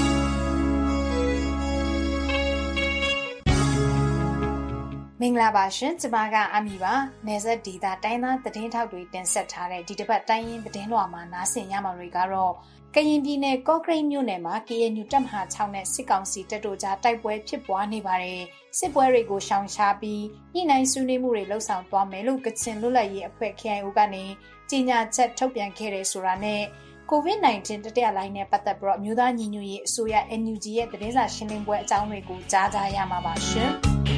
မင်္ဂလာပါရှင်ကျမကအမီပါနယ်စပ်ဒေသတိုင်းသားသတင်းထောက်တွေတင်ဆက်ထားတဲ့ဒီတစ်ပတ်တိုင်းရင်းသတင်းလွှာမှာနားဆင်ရမှာတွေကတော့ကရင်ပြည်နယ်ကော့ကရိတ်မြို့နယ်မှာ ကေအန်ယူ တပ်မဟာ၆နဲ့စစ်ကောင်စီတပ်တို့ကြားတိုက်ပွဲဖြစ်ပွားနေပါတယ်စစ်ပွဲတွေကိုရှောင်ရှားပြီးညှိနှိုင်းဆွေးနွေးမှုတွေလှုပ်ဆောင်သွားမယ်လို့ကချင်လွတ်လပ်ရေးအဖွဲ့ ကေအိုင်အို ကနေကြေညာချက်ထုတ်ပြန်ခဲ့တယ်ဆိုတာနဲ့ကိုဗစ် ၁၉ တတိယလှိုင်းနဲ့ပတ်သက်ပြီးအမျိုးသားညီညွတ်ရေးအစိုးရ အန်ယူဂျီ ရဲ့သတင်းစာရှင်းလင်းပွဲအကြောင်းတွေကိုကြားကြရမှာပါရှင်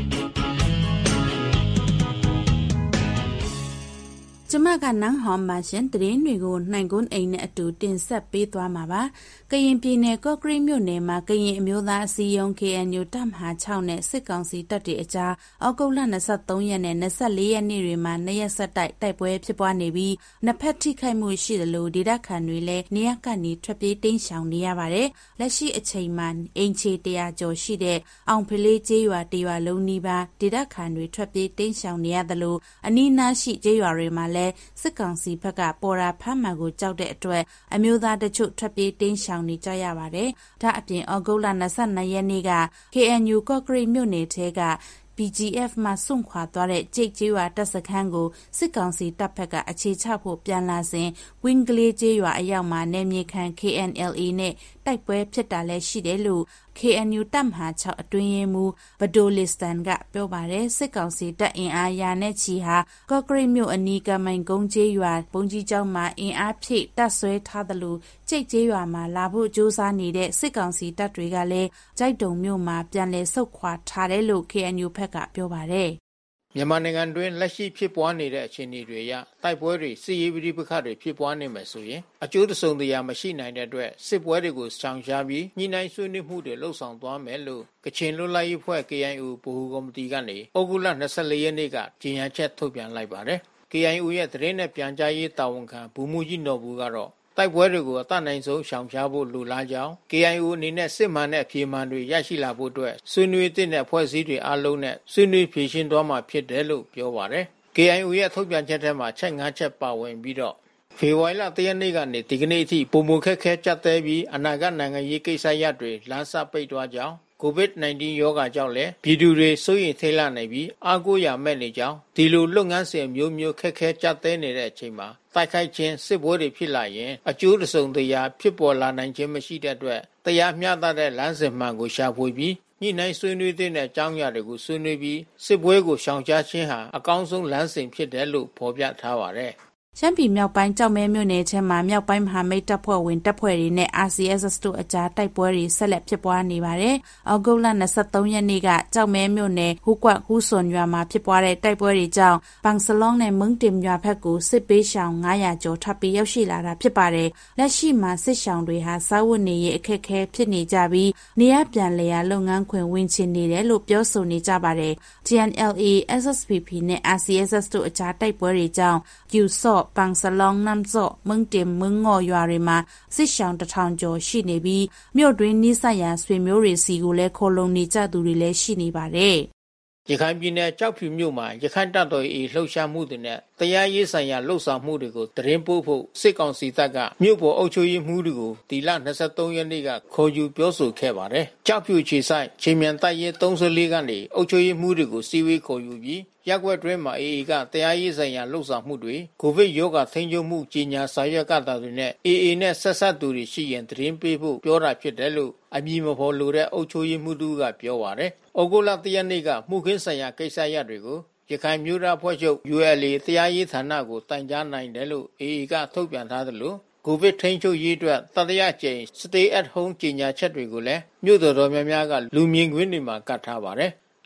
ကျမကနန်းဟောင်ပါရှင်တရင်တွေကိုနိုင်ကွန်းအိမ်နဲ့အတူတင်ဆက်ပေးသွားမှာပါကရင်ပြည်နယ်ကော့ကရိတ်မြို့နယ်မှာကရင်အမျိုးသားအစည်းအရုံး ကေအန်ယူ တပ်မဟာ၆နဲ့စစ်ကောင်စီတပ်တွေအကြားအောက်တိုဘာလ၂၃ရက်နဲ့၂၄ရက်နေ့တွေမှာနှစ်ရက်ဆက်တိုက်တိုက်ပွဲဖြစ်ပွားနေပြီးနှစ်ဖက်ထိခိုက်မှုရှိသလိုဒေသခံတွေလည်းနေရကနေထွက်ပြေးတိမ်းရှောင်နေရပါတယ်လက်ရှိအချိန်မှာအင်ချေတရာကျော်ရှိတဲ့အောင်ဖလေးကျေးရွာတရွာလုံးနီးပါးဒေသခံတွေထွက်ပြေးတိမ်းရှောင်နေရသလိုအနီးနားရှိကျေးရွာတွေမှာစစ်ကောင်စီဘက်ကပေါ်ရာဖမ်းမှန်ကိုကြောက်တဲ့အတွက်အမျိုးသားတချို့ထွက်ပြေးတင်းရှောင်နေကြရပါတယ်။ဒါအပြင်ဩဂုတ်လ၂၂ရက်နေ့က ကေအန်ယူ ကော့ကရိတ်မြို့နယ်ထဲကပီဂျီအက်ဖ် မှစွန့်ခွာသွားတဲ့ကျိတ်ကျေးရွာတပ်စခန်းကိုစစ်ကောင်စီတပ်ဖက်ကအခြေချဖို့ပြန်လာစဉ်ဝင်းကလေးကျေးရွာအရောက်မှာနယ်မြေခံ ကေအန်အယ်အေ နဲ့တိုက်ပွဲဖြစ်တာလည်းရှိတယ်လို့ ကေအန်ယူ တပ်မဟာ၆အတွင်းရေးမှူးဘဒိုလစ်စတန်ကပြောပါတယ်စစ်ကောင်စီတပ်အင်အားရာနဲ့ချီဟာကော့ကရိတ်မြို့အနီးကမိုင်ကုန်းကျေးရွာဘုံကြီးကျောင်းမှာအင်အားဖြည့်တပ်ဆွဲထားသလိုကျိတ်ကျေးရွာမှာလာဖို့ကြိုးစားနေတဲ့စစ်ကောင်စီတပ်တွေကလည်းကြိုက်တုံမြို့မှာပြန်လည်ဆုတ်ခွာထားတယ်လို့ ကေအန်ယူ ဘက်ကပြောပါတယ်မြန်မာနိုင်ငံတွင်လက်ရှိဖြစ်ပွားနေတဲ့အခြေအနေတွေအရတိုက်ပွဲတွေစစ်ရေးပဋိပက္ခတွေဖြစ်ပွားနေမယ်ဆိုရင်အကျိုးတစုံတရာမရှိနိုင်တဲ့အတွက်စစ်ပွဲတွေကိုရှောင်ရှားပြီးညှိနှိုင်းဆွေးနွေးမှုတွေလှုပ်ဆောင်သွားမယ်လို့ကချင်လွတ်လပ်ရေးအဖွဲ့ ကေအိုင်အို ဗဟိုကော်မတီကနေဩဂုတ်လ၂၄ရက်နေ့ကကြေညာချက်ထုတ်ပြန်လိုက်ပါတယ်။ ကေအိုင်အို ရဲ့သတင်းနဲ့ပြန်ကြားရေးတာဝန်ခံဘူမူကြီးနော်ဘူးကတော့တိုက်ပွဲတွေကိုအတတ်နိုင်ဆုံးရှောင်ရှားဖို့လိုလားကြောင်း ကေအိုင်အို အနေနဲ့စစ်မှန်တဲ့အဖြေမှန်တွေရရှိလာဖို့အတွက်ဆွေးနွေးတဲ့အဖွဲ့အစည်းတွေအားလုံးနဲ့ဆွေးနွေးဖြေရှင်းသွားမှာဖြစ်တယ်လို့ပြောပါတယ်။ ကေအိုင်အို ရဲ့ထုတ်ပြန်ချက်ထဲမှာချက်၅ချက်ပါဝင်ပြီးတော့ဖေဖော်ဝါရီလ၁ရက်နေ့ကနေဒီကနေ့အထိပုံမခက်ခဲကြက်သေးပြီးအနာဂတ်နိုင်ငံရေးကိစ္စရပ်တွေလမ်းစပိတ်သွားကြောင်းကိုဗစ်၁၉ ရောဂါကြောင့်လည်းပြည်သူတွေစိုးရိမ်ထိတ်လန့်နေပြီးအားကိုးရာမဲ့နေကြောင်းဒီလိုလုပ်ငန်းစဉ်မျိုးမျိုးခက်ခဲကြက်သေးနေတဲ့အချိန်မှာတိုက်ခိုက်ခြင်းစစ်ပွဲတွေဖြစ်လာရင်အကျိုးတစုံတရာဖြစ်ပေါ်လာနိုင်ခြင်းမရှိတဲ့အတွက်တရားမျှတတဲ့လမ်းစဉ်မှန်ကိုရှာဖွေပြီးညှိနှိုင်းဆွေးနွေးတဲ့အကြောင်းအရာတွေကိုဆွေးနွေးပြီးစစ်ပွဲကိုရှောင်ရှားခြင်းဟာအကောင်းဆုံးလမ်းစဉ်ဖြစ်တယ်လို့ဖော်ပြထားပါတယ်။ရှမ်းပြည်မြောက်ပိုင်းကြောက်မဲမြို့နယ်ထဲမှာမြောက်ပိုင်းမဟာမိတ်တပ်ဖွဲ့ဝင်တပ်ဖွဲ့တွေနဲ့ အာစီအက်စ် တို့အကြားတိုက်ပွဲတွေဆက်လက်ဖြစ်ပွားနေပါတယ်။ဩဂုတ်လ၂၃ရက်နေ့ကကြောက်မဲမြို့နယ်ဟူကွတ်ဟူဆွန်ရွာမှာဖြစ်ပွားတဲ့တိုက်ပွဲတွေကြောင့်ပန်းစလောင်းနဲ့မုံတင်ရွာဘက်ကိုစစ်ပေးရှောင်၅ရာကျော်ထပ်ပြီးရောက်ရှိလာတာဖြစ်ပါတယ်။လက်ရှိမှာစစ်ရှောင်တွေဟာစားဝတ်နေရေးအခက်အခဲဖြစ်နေကြပြီးနေရပြန်လည်ရာလုပ်ငန်းခွင်ဝင်ချင်နေတယ်လို့ပြောဆိုနေကြပါတယ်။ ဂျီ အန် အယ် အေ အက်စ် အက်စ် ပီ ပီ နဲ့ အာစီအက်စ် တို့အကြားတိုက်ပွဲတွေကြောင့်ကျူဆော့ပန်းစလောင်းနမ်စော့မုံတင်မုံငေါ်ရွာတွေမှာစစ်ရှောင်တစ်ထောင်ကျော်ရှိနေပြီးမြို့တွင်းနီးစပ်ရာဆွေမျိုးတွေစီကိုလည်းခိုလုံနေကြသူတွေလည်းရှိနေပါတယ်ရခိုင်ပြည်နယ်ကြောက်ဖြူမြို့မှာရခိုင်တပ်တော် အေလှုပ်ရှားမှုတွေနဲ့တရားရေးဆိုင်ရာလှုပ်ဆောင်မှုတွေကိုတရင်ပို့ဖို့စစ်ကောင်စီတပ်ကမြို့ပေါ်အုပ်ချုပ်ရေးမှူးတွေကိုဒီလ၂၃ရက်နေ့ကခေါ်ယူပြောဆိုခဲ့ပါတယ်။ကြောက်ဖြူခြေဆိုင်ချင်းမြန်တပ်ရေး၃၄ကနေအုပ်ချုပ်ရေးမှူးတွေကိုစီဝေးခေါ်ယူပြီးရက်ွက်တွင်းမှာ အေအေ ကတရားရေးဆိုင်ရာလှုပ်ဆောင်မှုတွေကိုဗစ်ရောဂါထိန်းချုပ်မှုကြီးညာစာရွက်ကတာတွေနဲ့ အေအေ နဲ့ဆက်ဆက်သူတွေရှိရင်တရင်ပေးဖို့ပြောတာဖြစ်တယ်လို့အမည်မဖော်လိုတဲ့အုပ်ချုပ်ရေးမှူးတို့ကပြောပါတယ်။ဩဂုတ်လ၁ရက်နေ့ကမှုခင်းဆိုင်ရာကိစ္စရပ်တွေကိုရခိုင်မျိုးသားဖွဲ့ချုပ် ယူ အယ် အေ တရားရေးဌာနကိုတိုင်ကြားနိုင်တယ်လို့ အေအေ ကထုတ်ပြန်ထားသလိုကိုဗစ်ထိန်းချုပ်ရေးအတွက်တတိယကြိမ် Stay at Home ကြေညာချက်တွေကိုလည်းမြို့တော်တော်များများကလူမြင်ကွင်းတွေမှာကတ်ထားပါတယ်။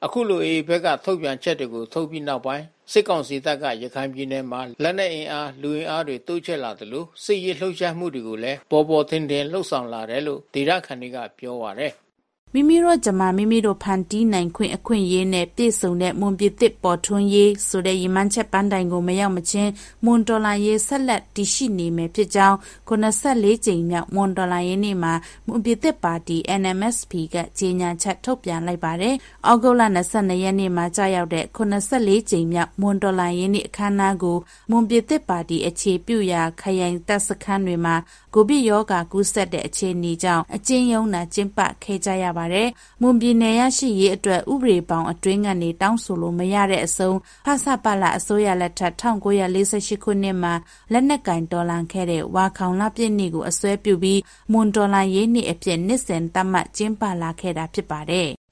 အခုလို အေအေ ဘက်ကထုတ်ပြန်ချက်တွေကိုထုတ်ပြီးနောက်ပိုင်းစစ်ကောင်စီတပ်ကရခိုင်ပြည်နယ်မှာလက်နက်အင်အားလူအင်အားတွေတိုးချဲ့လာတယ်လို့စစ်ရေးလှုပ်ရှားမှုတွေကိုလည်းပေါ်ပေါ်ထင်ထင်လှုပ်ဆောင်လာတယ်လို့ဒေသခံတွေကပြောပါတယ်မိမိတို့ဂျမာမိမိတို့ဖန်တီးနိုင်ခွင့်အခွင့်အရေးနဲ့ပြည်စုံတဲ့မွန်ပြည်သစ်ပေါ်ထွန်းရေးဆိုတဲ့ရည်မှန်းချက်ပန်းတိုင်ကိုမရောက်မချင်းမွန်ဒေါ်လာရေးဆက်လက်တည်ရှိနေမယ်ဖြစ်ကြောင်းခုနစ်ဆယ့်လေးကြိမ်မြောက်မွန်ဒေါ်လာရေးနေ့မှာမွန်ပြည်သစ်ပါတီ N M S P ကကြေညာချက်ထုတ်ပြန်လိုက်ပါတယ်။ဩဂုတ်လ၂၂ရက်နေ့မှာကြာရောက်တဲ့ခုနစ်ဆယ့်လေးကြိမ်မြောက်မွန်ဒေါ်လာရေးနေ့အခမ်းအနားကိုမွန်ပြည်သစ်ပါတီအခြေပြုရာခရိုင်တပ်စခန်းတွေမှာကိုဗစ်ရောဂါကူးစက်တဲ့အခြေအနေကြောင့်အကျဉ်းယုံနာကျင်းပခဲ့ကြရပါတယ်။မွန်ပြည်နယ်ရရှိရေးအတွက်ဥပဒေပေါင်းအတွင်းကနေတောင်းဆိုလို့မရတဲ့အဆုံးဖဆပလအစိုးရလက်ထက်၁၉၄၈ခုနှစ်မှာလက်နက်ကင်တော်လှန်ခဲ့တဲ့ဝါခေါင်လပြည့်နေ့ကိုအစွဲပြုပြီးမွန်ဒေါ်လာရေးနေ့အဖြစ်နှစ်စဉ်သတ်မှတ်ကျင်းပလာခဲ့တာဖြစ်ပါတယ်။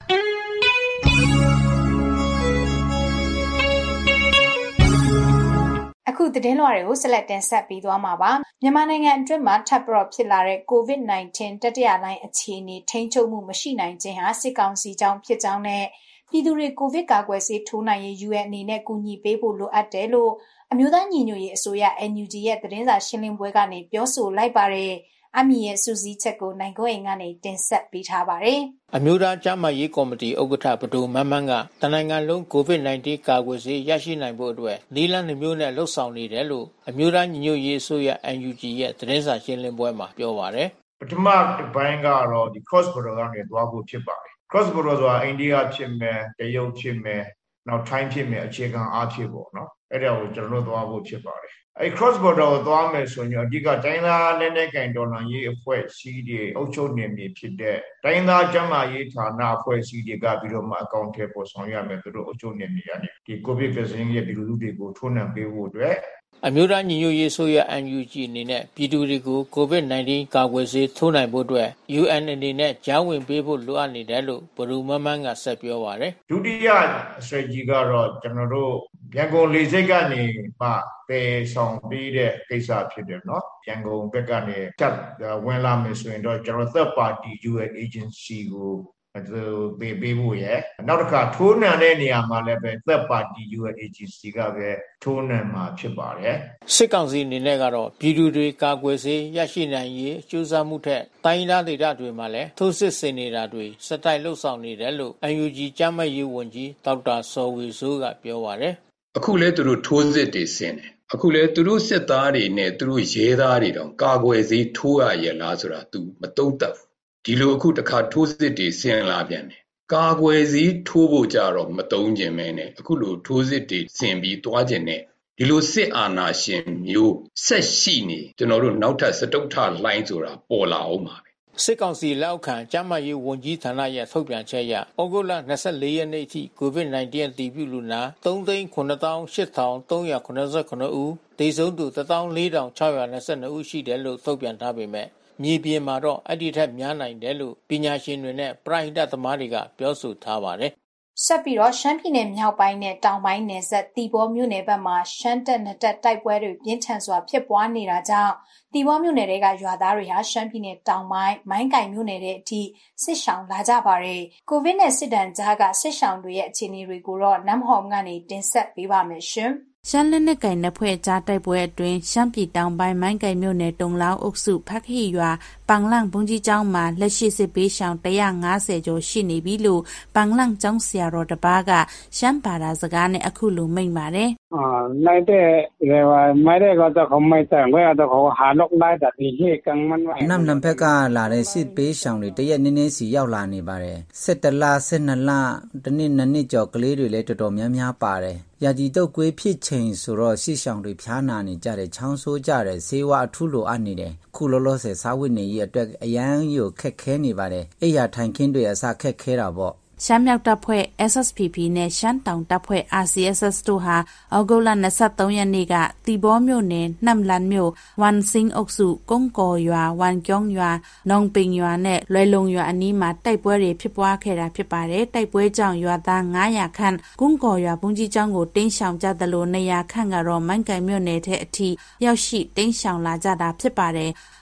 အခုသတင်းလွှာတွေကိုဆက်လက်တင်ဆက်ပေးသွားမှာပါမြန်မာနိုင်ငံအတွင်းမှာထပ်ပြီးဖြစ်လာတဲ့ ကိုဗစ် nineteen တတိယလှိုင်းအခြေအနေထိန်းချုပ်မှုမရှိနိုင်ခြင်းဟာစစ်ကောင်စီကြောင့်ဖြစ်ကြောင်းနဲ့ပြည်သူတွေကိုဗစ်ကာကွယ်ဆေးထိုးနိုင်ရေး U N အနေနဲ့ကူညီပေးဖို့လိုအပ်တယ်လို့အမျိုးသားညီညွတ်ရေးအစိုးရ N U G ရဲ့သတင်းစာရှင်းလင်းပွဲကနေပြောဆိုလိုက်ပါတယ်အမီရဲ့စူးစီးချက်ကိုနိုင်ကိုအိမ်ကနေတင်ဆက်ပေးထားပါတယ်အမျိုးသားကျန်းမာရေးကော်မတီဥက္ကဋ္ဌဘဒိုမန်းမန်းကတနိုင်ငံလုံး ကိုဗစ် nineteen ကာကွယ်ဆေးရရှိနိုင်ဖို့အတွက်နည်းလမ်းနှမျိုးနဲ့လှုပ်ဆောင်နေတယ်လို့အမျိုးသားညီညွတ်ရေးအစိုးရ N U G ရဲ့သတင်းစာရှင်းလင်းပွဲမှာပြောပါတယ်ပထမတစ်ပိုင်းကတော့ဒီ cross border ကနေသွားဖို့ဖြစ်ပါတယ် cross border ဆိုတာအိန္ဒိယဖြစ်မယ်တရုတ်ဖြစ်မယ်နောက်ထိုင်းဖြစ်မယ်အခြေခံအားဖြင့်ပေါ့နော်အဲ့ဒါကိုကျွန်တော်တို့သွားဖို့ဖြစ်ပါတယ်အဲ့ cross border ကိုသွားမယ်ဆိုရင်အဓိကတိုင်းသားလက်နက်ကင်ဒေါ်လာရေးအဖွဲ့အစည်းတွေအုပ်ချုပ်နေပြီဖြစ်တဲ့တိုင်းသားကျန်းမာရေးဌာနအဖွဲ့အစည်းတွေကပြီးတော့မှအကောင့်ထဲပေါ်ဆောင်ရမယ်သူတို့အုပ်ချုပ်နေပြီရတယ်ဒီ covid vaccine ရဲ့ဒီလူလူတွေကိုထိုးနှံပေးဖို့အတွက်အမျိုးသားညီညွတ်ရေးဆိုရ N U G အနေနဲ့ပြည်သူတွေကို ကိုဗစ် nineteen ကာကွယ်ဆေးထိုးနိုင်ဖို့အတွက် U N အနေနဲ့ကြားဝင်ပေးဖို့လိုအပ်နေတယ်လို့ဘဒူမမန်းကဆက်ပြောပါတယ်ဒုတိယအစကြီးကတော့ကျွန်တော်တို့ရန်ကုန်လေဆိပ်ကနေမှပေဆောင်ပြီးတဲ့ကိစ္စဖြစ်တယ်နော်ရန်ကုန်ဘက်ကနေတက်ဝင်လာမယ်ဆိုရင်တော့ကျွန်တော် third party U N agency ကိုသူပေးပေးဖို့ရနောက်တစ်ခါထိုးနှံတဲ့နေရာမှာလည်းပဲ third party U N agency ကပဲထိုးနှံမှာဖြစ်ပါတယ်စစ်ကောင်စီအနေနဲ့ကတော့ပြည်သူတွေကာကွယ်ဆေးရရှိနိုင်ရေးကြိုးစားမှုထက်တိုင်းဒေသဒေသတွေမှာလည်းထိုးစစ်ဆင်နေတာတွေစတိုက်လှုပ်ဆောင်နေတယ်လို့ N U G ကျန်းမာရေးဝန်ကြီးဒေါက်တာစောဝေစိုးကပြောပါတယ်အခုလဲသူတို့ထိုးစစ်တွေဆင်တယ်အခုလဲသူတို့စစ်သားတွေနဲ့သူတို့ရဲသားတွေတောင်ကာကွယ်ဆေးထိုးရရလားဆိုတာ तू မတုံ့တက်ဘူးဒီလိုအခုတစ်ခါထိုးစစ်တွေဆင်လာပြန်တယ်ကာကွယ်ဆေးထိုးဖို့ကြတော့မတုံးကျင်မဲနဲ့အခုလိုထိုးစစ်တွေဆင်ပြီးတွားကျင်တဲ့ဒီလိုစစ်အာဏာရှင်မျိုးဆက်ရှိနေကျွန်တော်တို့နောက်ထပ်စတုတ္ထလှိုင်းဆိုတာပေါ်လာအောင်ပါပဲစစ်ကောင်စီလက်အောက်ခံကျန်းမာရေးဝန်ကြီးဌာနရဲ့ထုတ်ပြန်ချက်အရဩဂုတ်လ၂၄ရက်နေ့အထိ ကိုဗစ် nineteen အတည်ပြုလူနာ သုံးသိန်းခုနှစ်သောင်းရှစ်ထောင်သုံးရာခုနစ်ဆယ့်ခုနစ်ဦးသေဆုံးသူတစ်သောင်းလေးထောင်ခြောက်ရာနှစ်ဆယ့်နှစ်ဦးရှိတယ်လို့ထုတ်ပြန်ထားပေမဲ့မြေပြင်မှာတော့အဲ့ဒီထက်များနိုင်တယ်လို့ပညာရှင်တွေနဲ့ပရိဟိတသမားတွေကပြောဆိုထားပါတယ်ဆက်ပြီးတော့ရှမ်းပြည်နယ်မြောက်ပိုင်းနဲ့တောင်ပိုင်းနယ်စပ်တီဘောမြို့နယ်ဘက်မှာရှမ်းတပ်နဲ့တပ်တိုက်ပွဲတွေပြင်းထန်စွာဖြစ်ပွားနေတာကြောင့်တီဘောမြို့နယ်တွေကရွာသားတွေဟာရှမ်းပြည်နယ်တောင်ပိုင်းမိုင်းကိုင်မြို့နယ်တဲ့အထိစစ်ရှောင်လာကြပါတယ်ကိုဗစ်နဲ့စစ်တမ်းကြားကစစ်ရှောင်တွေရဲ့အခြေအနေတွေကိုတော့နမ်ဟောမ်ကနေတင်ဆက်ပေးပါမယ်ရှင်ရှမ်းလက်နက်ကင်နှစ်ဖွဲ့ကြားတိုက်ပွဲအတွင်းရှမ်းပြည်တောင်ပိုင်းမိုင်းကိုင်မြို့နယ်တုံလောင်းအုပ်စုဖက်ခီရွာပန်းလန့်ဘုံကြီးကျောင်းမှာလက်ရှိစစ်ပေးရှောင်one hundred fiftyကျော်ရှိနေပြီလို့ပန်းလန့်ကျောင်းဆရာတော်တပါးကရှမ်းဘာသာစကားနဲ့အခုလိုမိန့်ပါတယ်အာနိုင်တဲ့လေဝမိုင်းတဲ့ကတော့ခမိုင်းတဲ့ဝဲတော့ဟာလောက်လိုက်တာဒီဟေကံမန်ဝဲနမ်နမ်ဖက်ကလာတဲ့စစ်ပေးရှောင်တွေတရက်နည်းနည်းစီရောက်လာနေပါတယ်sevenလtwelveလတနည်းနှစ်နှစ်ကျော်ကလေးတွေလည်းတော်တော်များများပါတယ်ရာကြီးတော့ကွေးဖြစ်ချိန်ဆိုတော့စစ်ရှောင်တွေဖျားနာနေကြတယ်ချောင်းဆိုးကြတယ်ဆေးဝါးအထူးလိုအပ်နေတယ်ခုလောလောဆယ်စားဝတ်နေရေးအတွက်အရန်ကိုခက်ခဲနေပါတယ်အဲ့ရထိုင်ခင်းတွေအစားခက်ခဲတာပေါ့ရှမ်းမြောက်တပ်ဖွဲ့ S S P P နဲ့ရှမ်းတောင်တပ်ဖွဲ့ R C S S တို့ဟာဩဂုတ်လ၂၃ရက်နေ့ကတီဘောမြို့နယ်နှမ်လန်မြို့ဝန်စင်းအုပ်စုကုန်းကော်ရွာဝန်ကျောင်းရွာနောင်ပင်ရွာနဲ့လွယ်လုံရွာအနီးမှာတိုက်ပွဲတွေဖြစ်ပွားခဲ့တာဖြစ်ပါတယ်တိုက်ပွဲကြောင့်ရွာသားnine hundredခန့်ကုန်းကော်ရွာဘုန်းကြီးကျောင်းကိုတင်းရှောင်ကြသလိုtwo hundredခန့်ကတော့မိုင်းကိုင်မြို့နယ်ထဲအထိရောက်ရှိတင်းရှောင်လာကြတာဖြစ်ပါတယ်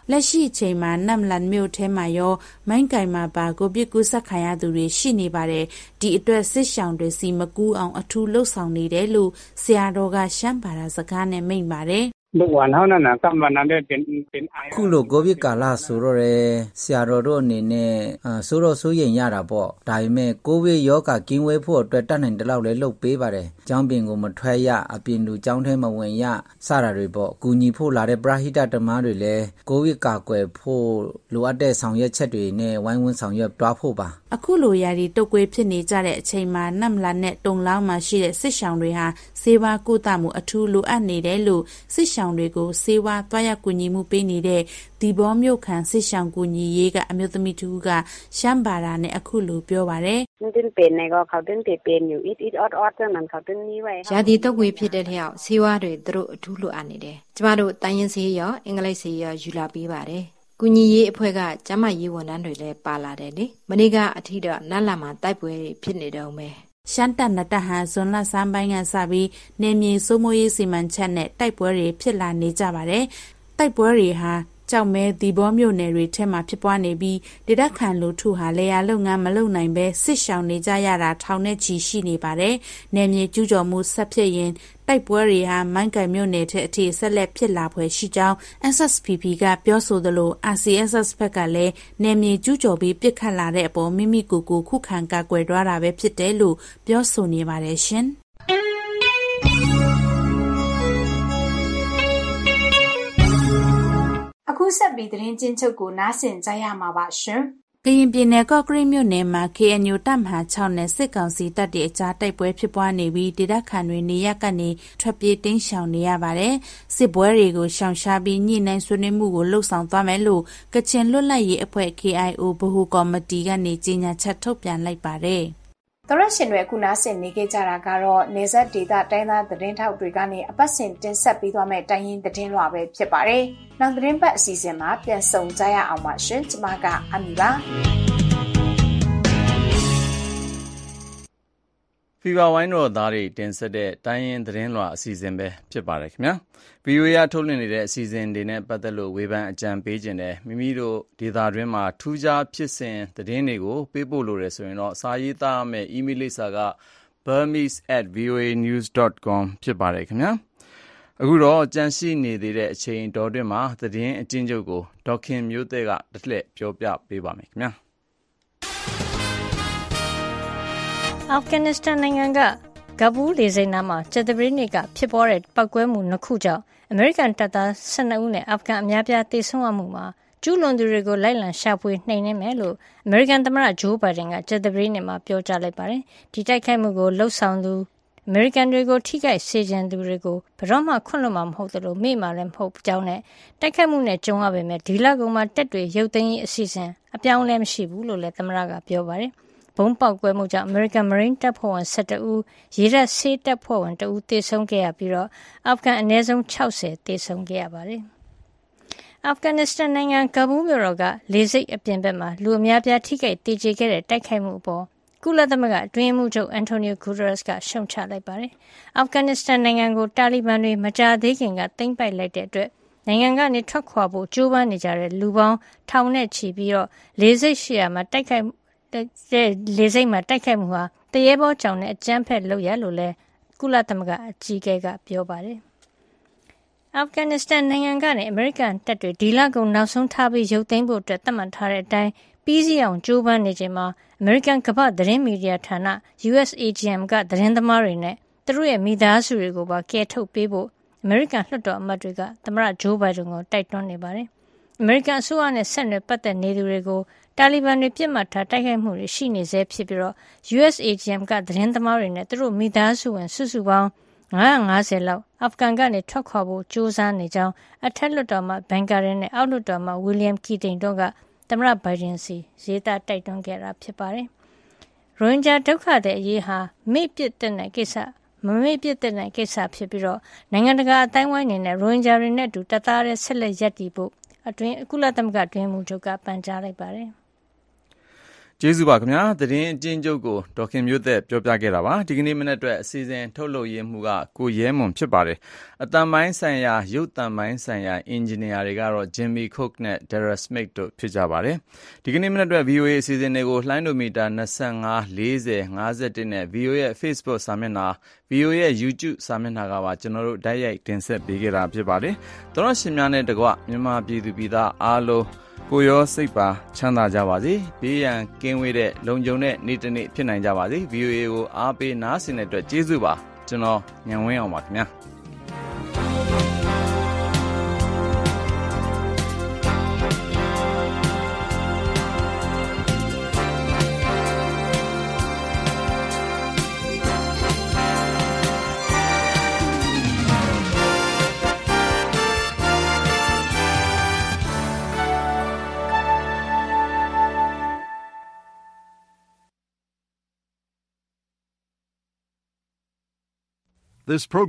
လက်ရှိအချိန်မှာနမ်လန်မြို့ထဲမှာရောမိုင်းကင်မှာပါကိုဗစ်ကူးစက်ခံရသူတွေရှိနေပါတယ်ဒီအတွက်စစ်ရှောင်တွေစီမကူးအောင်အထူးလှုပ်ဆောင်နေတယ်လို့ဆရာတော်ကရှမ်းဘာသာစကားနဲ့မိန့်ပါတယ်ลูกหวานเฮานั่นน่ะกำมันนั้นได้เป็นเป็นไอခုလိုကိုဗစ်ကာလဆိုတော့လေဆရာတော်တို့အနေနဲ့အာဆိုတော့ဆိုရင်ရတာပေါ့ဒါပေမဲ့ကိုဗစ်ရောဂါကင်းဝေးဖို့အတွက်တတ်နိုင်တဲ့လောက်လဲလုပ်ပေးပါတယ်ကျောင်းပင်ကိုမထွက်ရအပြင်လူကျောင်းထဲမဝင်ရစတာတွေပေါ့ကူညီဖို့လာတဲ့ပရဟိတဓမ္မတွေလည်းကိုဗစ်ကာကွယ်ဖို့လိုအပ်တဲ့ဆောင်ရွက်ချက်တွေနဲ့ဝိုင်းဝန်းဆောင်ရွက်တွားဖို့ပါအခုလိုယာရီတုတ်ကွေးဖြစ်နေကြတဲ့အချိန်မှာနမ်လာနဲ့တုံလောင်းမှာရှိတဲ့စစ်ဆောင်တွေဟာစေဝါကုသမှုအထူးလိုအပ်နေတယ်လို့စစ်ဆောင်တွေကိုစေဝါတွားရကူညီမှုပေးနေတဲ့ဒီဘောမျိုးခံစစ်ဆောင်ကူညီရေးကအမျိုးသမီးတူကရှမ်းဘာသာနဲ့အခုလိုပြောပါတယ်တင်းเป็นในก็เขาတင်းเป็นอยู่อิดอิดออดออดนั้นเขาတင်းนี้ไว้ယာဒီတုတ်ကွေးဖြစ်တဲ့လျှောက်စေဝါတွေသူတို့အထူးလိုအပ်နေတယ်ကျမတို့တိုင်းရင်းစေးရောအင်္ဂလိပ်စေးရောယူလာပေးပါတယ်ကူညီရေးအဖွဲ့ကကျမရေးဝန်ထမ်းတွေလည်းပါလာတယ်လေမနေ့ကအထီတော့နတ်လာမှာတိုက်ပွဲဖြစ်နေတော့မယ်ရှမ်းတပ်နတဟန်ဇွန်လစမ်းပိုင်းကစပြီးနေမြေစိုးမိုးရေးစီမံချက်နဲ့တိုက်ပွဲတွေဖြစ်လာနေကြပါတယ်တိုက်ပွဲတွေဟာကြောက်မဲဒီဘောမြို့နယ်တွေထဲမှာဖြစ်ပွားနေပြီးဒေသခံလူထုဟာလေယာလုပ်ငန်းမလုပ်နိုင်ပဲစစ်ရှောင်နေကြရတာထောင်နဲ့ချီရှိနေပါတယ်။နယ်မြေကျူးကျော်မှုဆက်ဖြစ်ရင်တိုက်ပွဲတွေဟာမိုင်းကင်မြို့နယ်ထဲအထိဆက်လက်ဖြစ်လာဖွယ်ရှိကြောင်း S S P P ကပြောဆိုသလို R C S S ဘက်ကလည်းနယ်မြေကျူးကျော်ပြီးပစ်ခတ်လာတဲ့အပေါ်မိမိကိုယ်ကိုခုခံကာကွယ်သွားတာပဲဖြစ်တယ်လို့ပြောဆိုနေပါတယ်ရှင်။အခုဆက်ပြီးသတင်းချင်းချုပ်ကိုနားဆင်ကြရမှာပါရှင်ကရင်ပြည်နယ်ကော့ကရိတ်မြို့နယ်မှာ K N U တပ်မဟာ၆နဲ့စစ်ကောင်စီတပ်တွေအကြားတိုက်ပွဲဖြစ်ပွားနေပြီးဒေသခံတွေနေရပ်ကနေထွက်ပြေးတိမ်းရှောင်နေရပါတယ်။စစ်ပွဲတွေကိုရှောင်ရှားပြီးညှိနှိုင်းဆွေးနွေးမှုကိုလှုပ်ဆောင်သွားမယ်လို့ကချင်လွတ်လပ်ရေးအဖွဲ့ K I O ဗဟိုကော်မတီကနေကြေညာချက်ထုတ်ပြန်လိုက်ပါတယ်။သရရှင်တွေခုနားဆင်နေကြကြတာကတော့နေဆက်ဒေတာတိုင်းသားသတင်းထောက်တွေကနေအပတ်စဉ်တင်ဆက်ပေးသွားမယ့်တိုင်းရင်းသတင်းလွှာပဲဖြစ်ပါတယ်။နောက်သတင်းပတ်အစီအစဉ်မှာပြန်ဆုံကြရအောင်ပါရှင်။ကျွန်မကအမီပါ။ဖီဗာဝိုင်းတော်သားတွေတင်ဆက်တဲ့တိုင်းရင်းသတင်းလွှာအစီအစဉ်ပဲဖြစ်ပါတယ်ခင်ဗျာ။ဗီအိုအေ ထုတ်လွှင့်နေတဲ့အစီအစဉ်တွေနဲ့ပတ်သက်လို့ဝေဖန်အကြံပေးခြင်းနဲ့မိမိတို့ဒေသတွင်းမှာထူးခြားဖြစ်စဉ်သတင်းတွေကိုပေးပို့လို့ရဆိုရင်တော့စာရေးသားမယ့် email လိပ်စာက burmese at voa news dot com ဖြစ်ပါတယ်ခင်ဗျာအခုတော့ကြန့်ရှိနေသေးတဲ့အချိန်တော်တွင်မှာသတင်းအကျဉ်းချုပ်ကိုဒေါက်ခင်မျိုးသက်ကတစ်လှည့်ပြောပြပေးပါမယ်ခင်ဗျာအာဖဂန်နစ္စတန်နိုင်ငံကကဘူးလေဆိပ်နားမှာကြာသပတေးနေ့ကဖြစ်ပွားတဲ့ပောက်ကွဲမှုနှစ်ခုကြောင့်အမေရိကန်တပ်သား၁၂ဦးနဲ့အာဖဂန်အများပြားသေဆုံးရမှုမှာကျူးလွန်သူတွေကိုလိုက်လံရှာဖွေနှိမ်နင်းမယ်လို့အမေရိကန်သမ္မတဂျိုးဘိုင်ဒန်ကကြာသပတေးနေ့မှာပြောကြားလိုက်ပါတယ်။ဒီတိုက်ခိုက်မှုကိုလှုပ်ဆောင်သူအမေရိကန်တွေကိုထိခိုက်စေခြင်းသူတွေကိုဘယ်တော့မှခွင့်လွှတ်မှာမဟုတ်သလိုမေ့မှလည်းမဟုတ်ကြောင်းနဲ့တိုက်ခိုက်မှုနဲ့ကြုံရပေမဲ့ဒီလကုန်မှာတက်တွေရုပ်သိမ်းရေးအစီအစဉ်အပြောင်းလဲမရှိဘူးလို့လည်းသမ္မတကပြောပါတယ်။ဘုံပေါက်ကွဲမှုကြောင့် American Marine တပ်ဖွဲ့ဝင်၁၁ဦးရေတပ်ဆေးတပ်ဖွဲ့ဝင်တဦးသေဆုံးခဲ့ရပြီးတော့အာဖဂန်အနည်းဆုံး၆၀သေဆုံးခဲ့ရပါတယ်။အာဖဂန်နစ္စတန်နိုင်ငံကဘူးမြို့တော်ကလေဆိပ်အပြင်ဘက်မှာလူအများပြားထိခိုက်ဒေကျေခဲ့တဲ့တိုက်ခိုက်မှုအပေါ်ကုလသမဂ္ဂအတွင်းရေးမှူးချုပ်အန်တိုနီယိုဂူတရက်စ်ကရှုံချလိုက်ပါတယ်။အာဖဂန်နစ္စတန်နိုင်ငံကိုတာလီဘန်တွေမကြာသေးခင်ကသိမ်းပိုက်လိုက်တဲ့အတွက်နိုင်ငံကနေထွက်ခွာဖို့ကြိုးပမ်းနေကြတဲ့လူပေါင်းထောင်နဲ့ချီပြီးတော့လေဆိပ်ရှိရာမှာတိုက်ခိုက်လေဆိပ်မှာတိုက်ခိုက်မှုဟာတရေဘောကြောင့်နဲ့အကြမ်းဖက်လုပ်ရလို့လဲကုလသမဂ္ဂအကြီးအကဲကပြောပါတယ်။အာဖဂန်နစ္စတန်နိုင်ငံကနေအမေရိကန်တပ်တွေဒီလကုန်နောက်ဆုံးထားပြီးရုပ်သိမ်းဖို့အတွက်သတ်မှတ်ထားတဲ့အတိုင်းပြီးစီးအောင်ကြိုးပမ်းနေချိန်မှာအမေရိကန်ကမ္ဘာသတင်းမီဒီယာဌာန U S A G M ကသတင်းသမားတွေနဲ့သူတို့ရဲ့မိသားစုတွေကိုပါကယ်ထုတ်ပေးဖို့အမေရိကန်လွှတ်တော်အမတ်တွေကသမ္မတဂျိုးဘိုင်ဒန်ကိုတိုက်တွန်းနေပါတယ်။အမေရိကန်အစိုးရနဲ့ဆက်နွယ်ပတ်သက်နေသူတွေကိုတာလီဘန်တွေပြစ်မှတ်ထားတိုက်ခိုက်မှုတွေရှိနေဆဲဖြစ်ပြီးတော့ U S A G M ကသတင်းသမားတွေနဲ့သူတို့မိသားစုဝင်စုစုပေါင်း၅၅၀လောက်အာဖဂန်ကနေထွက်ခွာဖို့ကြိုးစားနေကြောင်းအထက်လွှတ်တော်မှဘန်ကာရင်နဲ့အောက်လွှတ်တော်မှဝီလျံကီတိန်တို့ကသမ္မတဘိုင်ဒန်စီရေးသားတိုက်တွန်းခဲ့တာဖြစ်ပါတယ်။ရိုဟင်ဂျာဒုက္ခသည်အရေးဟာမေ့ပစ်တဲ့ကိစ္စမမေ့ပစ်တဲ့ကိစ္စဖြစ်ပြီးတော့နိုင်ငံတကာအတိုင်းဝိုင်းနေနဲ့ရိုဟင်ဂျာတွေနဲ့အတူတသားတဲ့ဆက်လက်ရပ်တည်ဖို့အတွင်းကုလသမဂ္ဂအတွင်းမှုချုပ်ကပန်ကြားလိုက်ပါတယ်။ကျေးဇူးပါခင်ဗျာသတင်းအကျဉ်းချုပ်ကိုဒေါက်ခင်မျိုးသက်ပြောပြခဲ့တာပါဒီကနေ့မနေ့အတွက်အစီအစဉ်ထုတ်လုပ်ရမှုကကိုရဲမွန်ဖြစ်ပါတယ်အတန်ပိုင်းဆိုင်ရာရုပ်တန်ပိုင်းဆိုင်ရာအင်ဂျင်နီယာတွေကတော့ Jimmy Cook နဲ့ Dara Smith တို့ဖြစ်ကြပါတယ်ဒီကနေ့မနေ့အတွက် ဗွီအိုအေ အစီအစဉ်တွေကိုလှိုင်းဒိုမီတာ25 40 51နဲ့ ဗွီအိုအေရဲ့ Facebook စာမျက်နှာ ဗွီအိုအေရဲ့ YouTube စာမျက်နှာကပါကျွန်တော်တို့တိုက်ရိုက်တင်ဆက်ပေးခဲ့တာဖြစ်ပါတယ်သောရရှင်များနဲ့တကွမြန်မာပြည်သူပြည်သားအားလုံးကိုရောစိတ်ပါချမ်းသာကြပါစေဘေးရန်ကင်းဝေးတဲ့လုံခြုံတဲ့နေ့တစ်နေ့ဖြစ်နိုင်ကြပါစေ ဗွီအိုအေ ကိုအားပေးနားဆင်တဲ့အတွက်ကျေးဇူးပါကျွန်တော်ညံဝင်းအောင်ပါခင်ဗျာ This program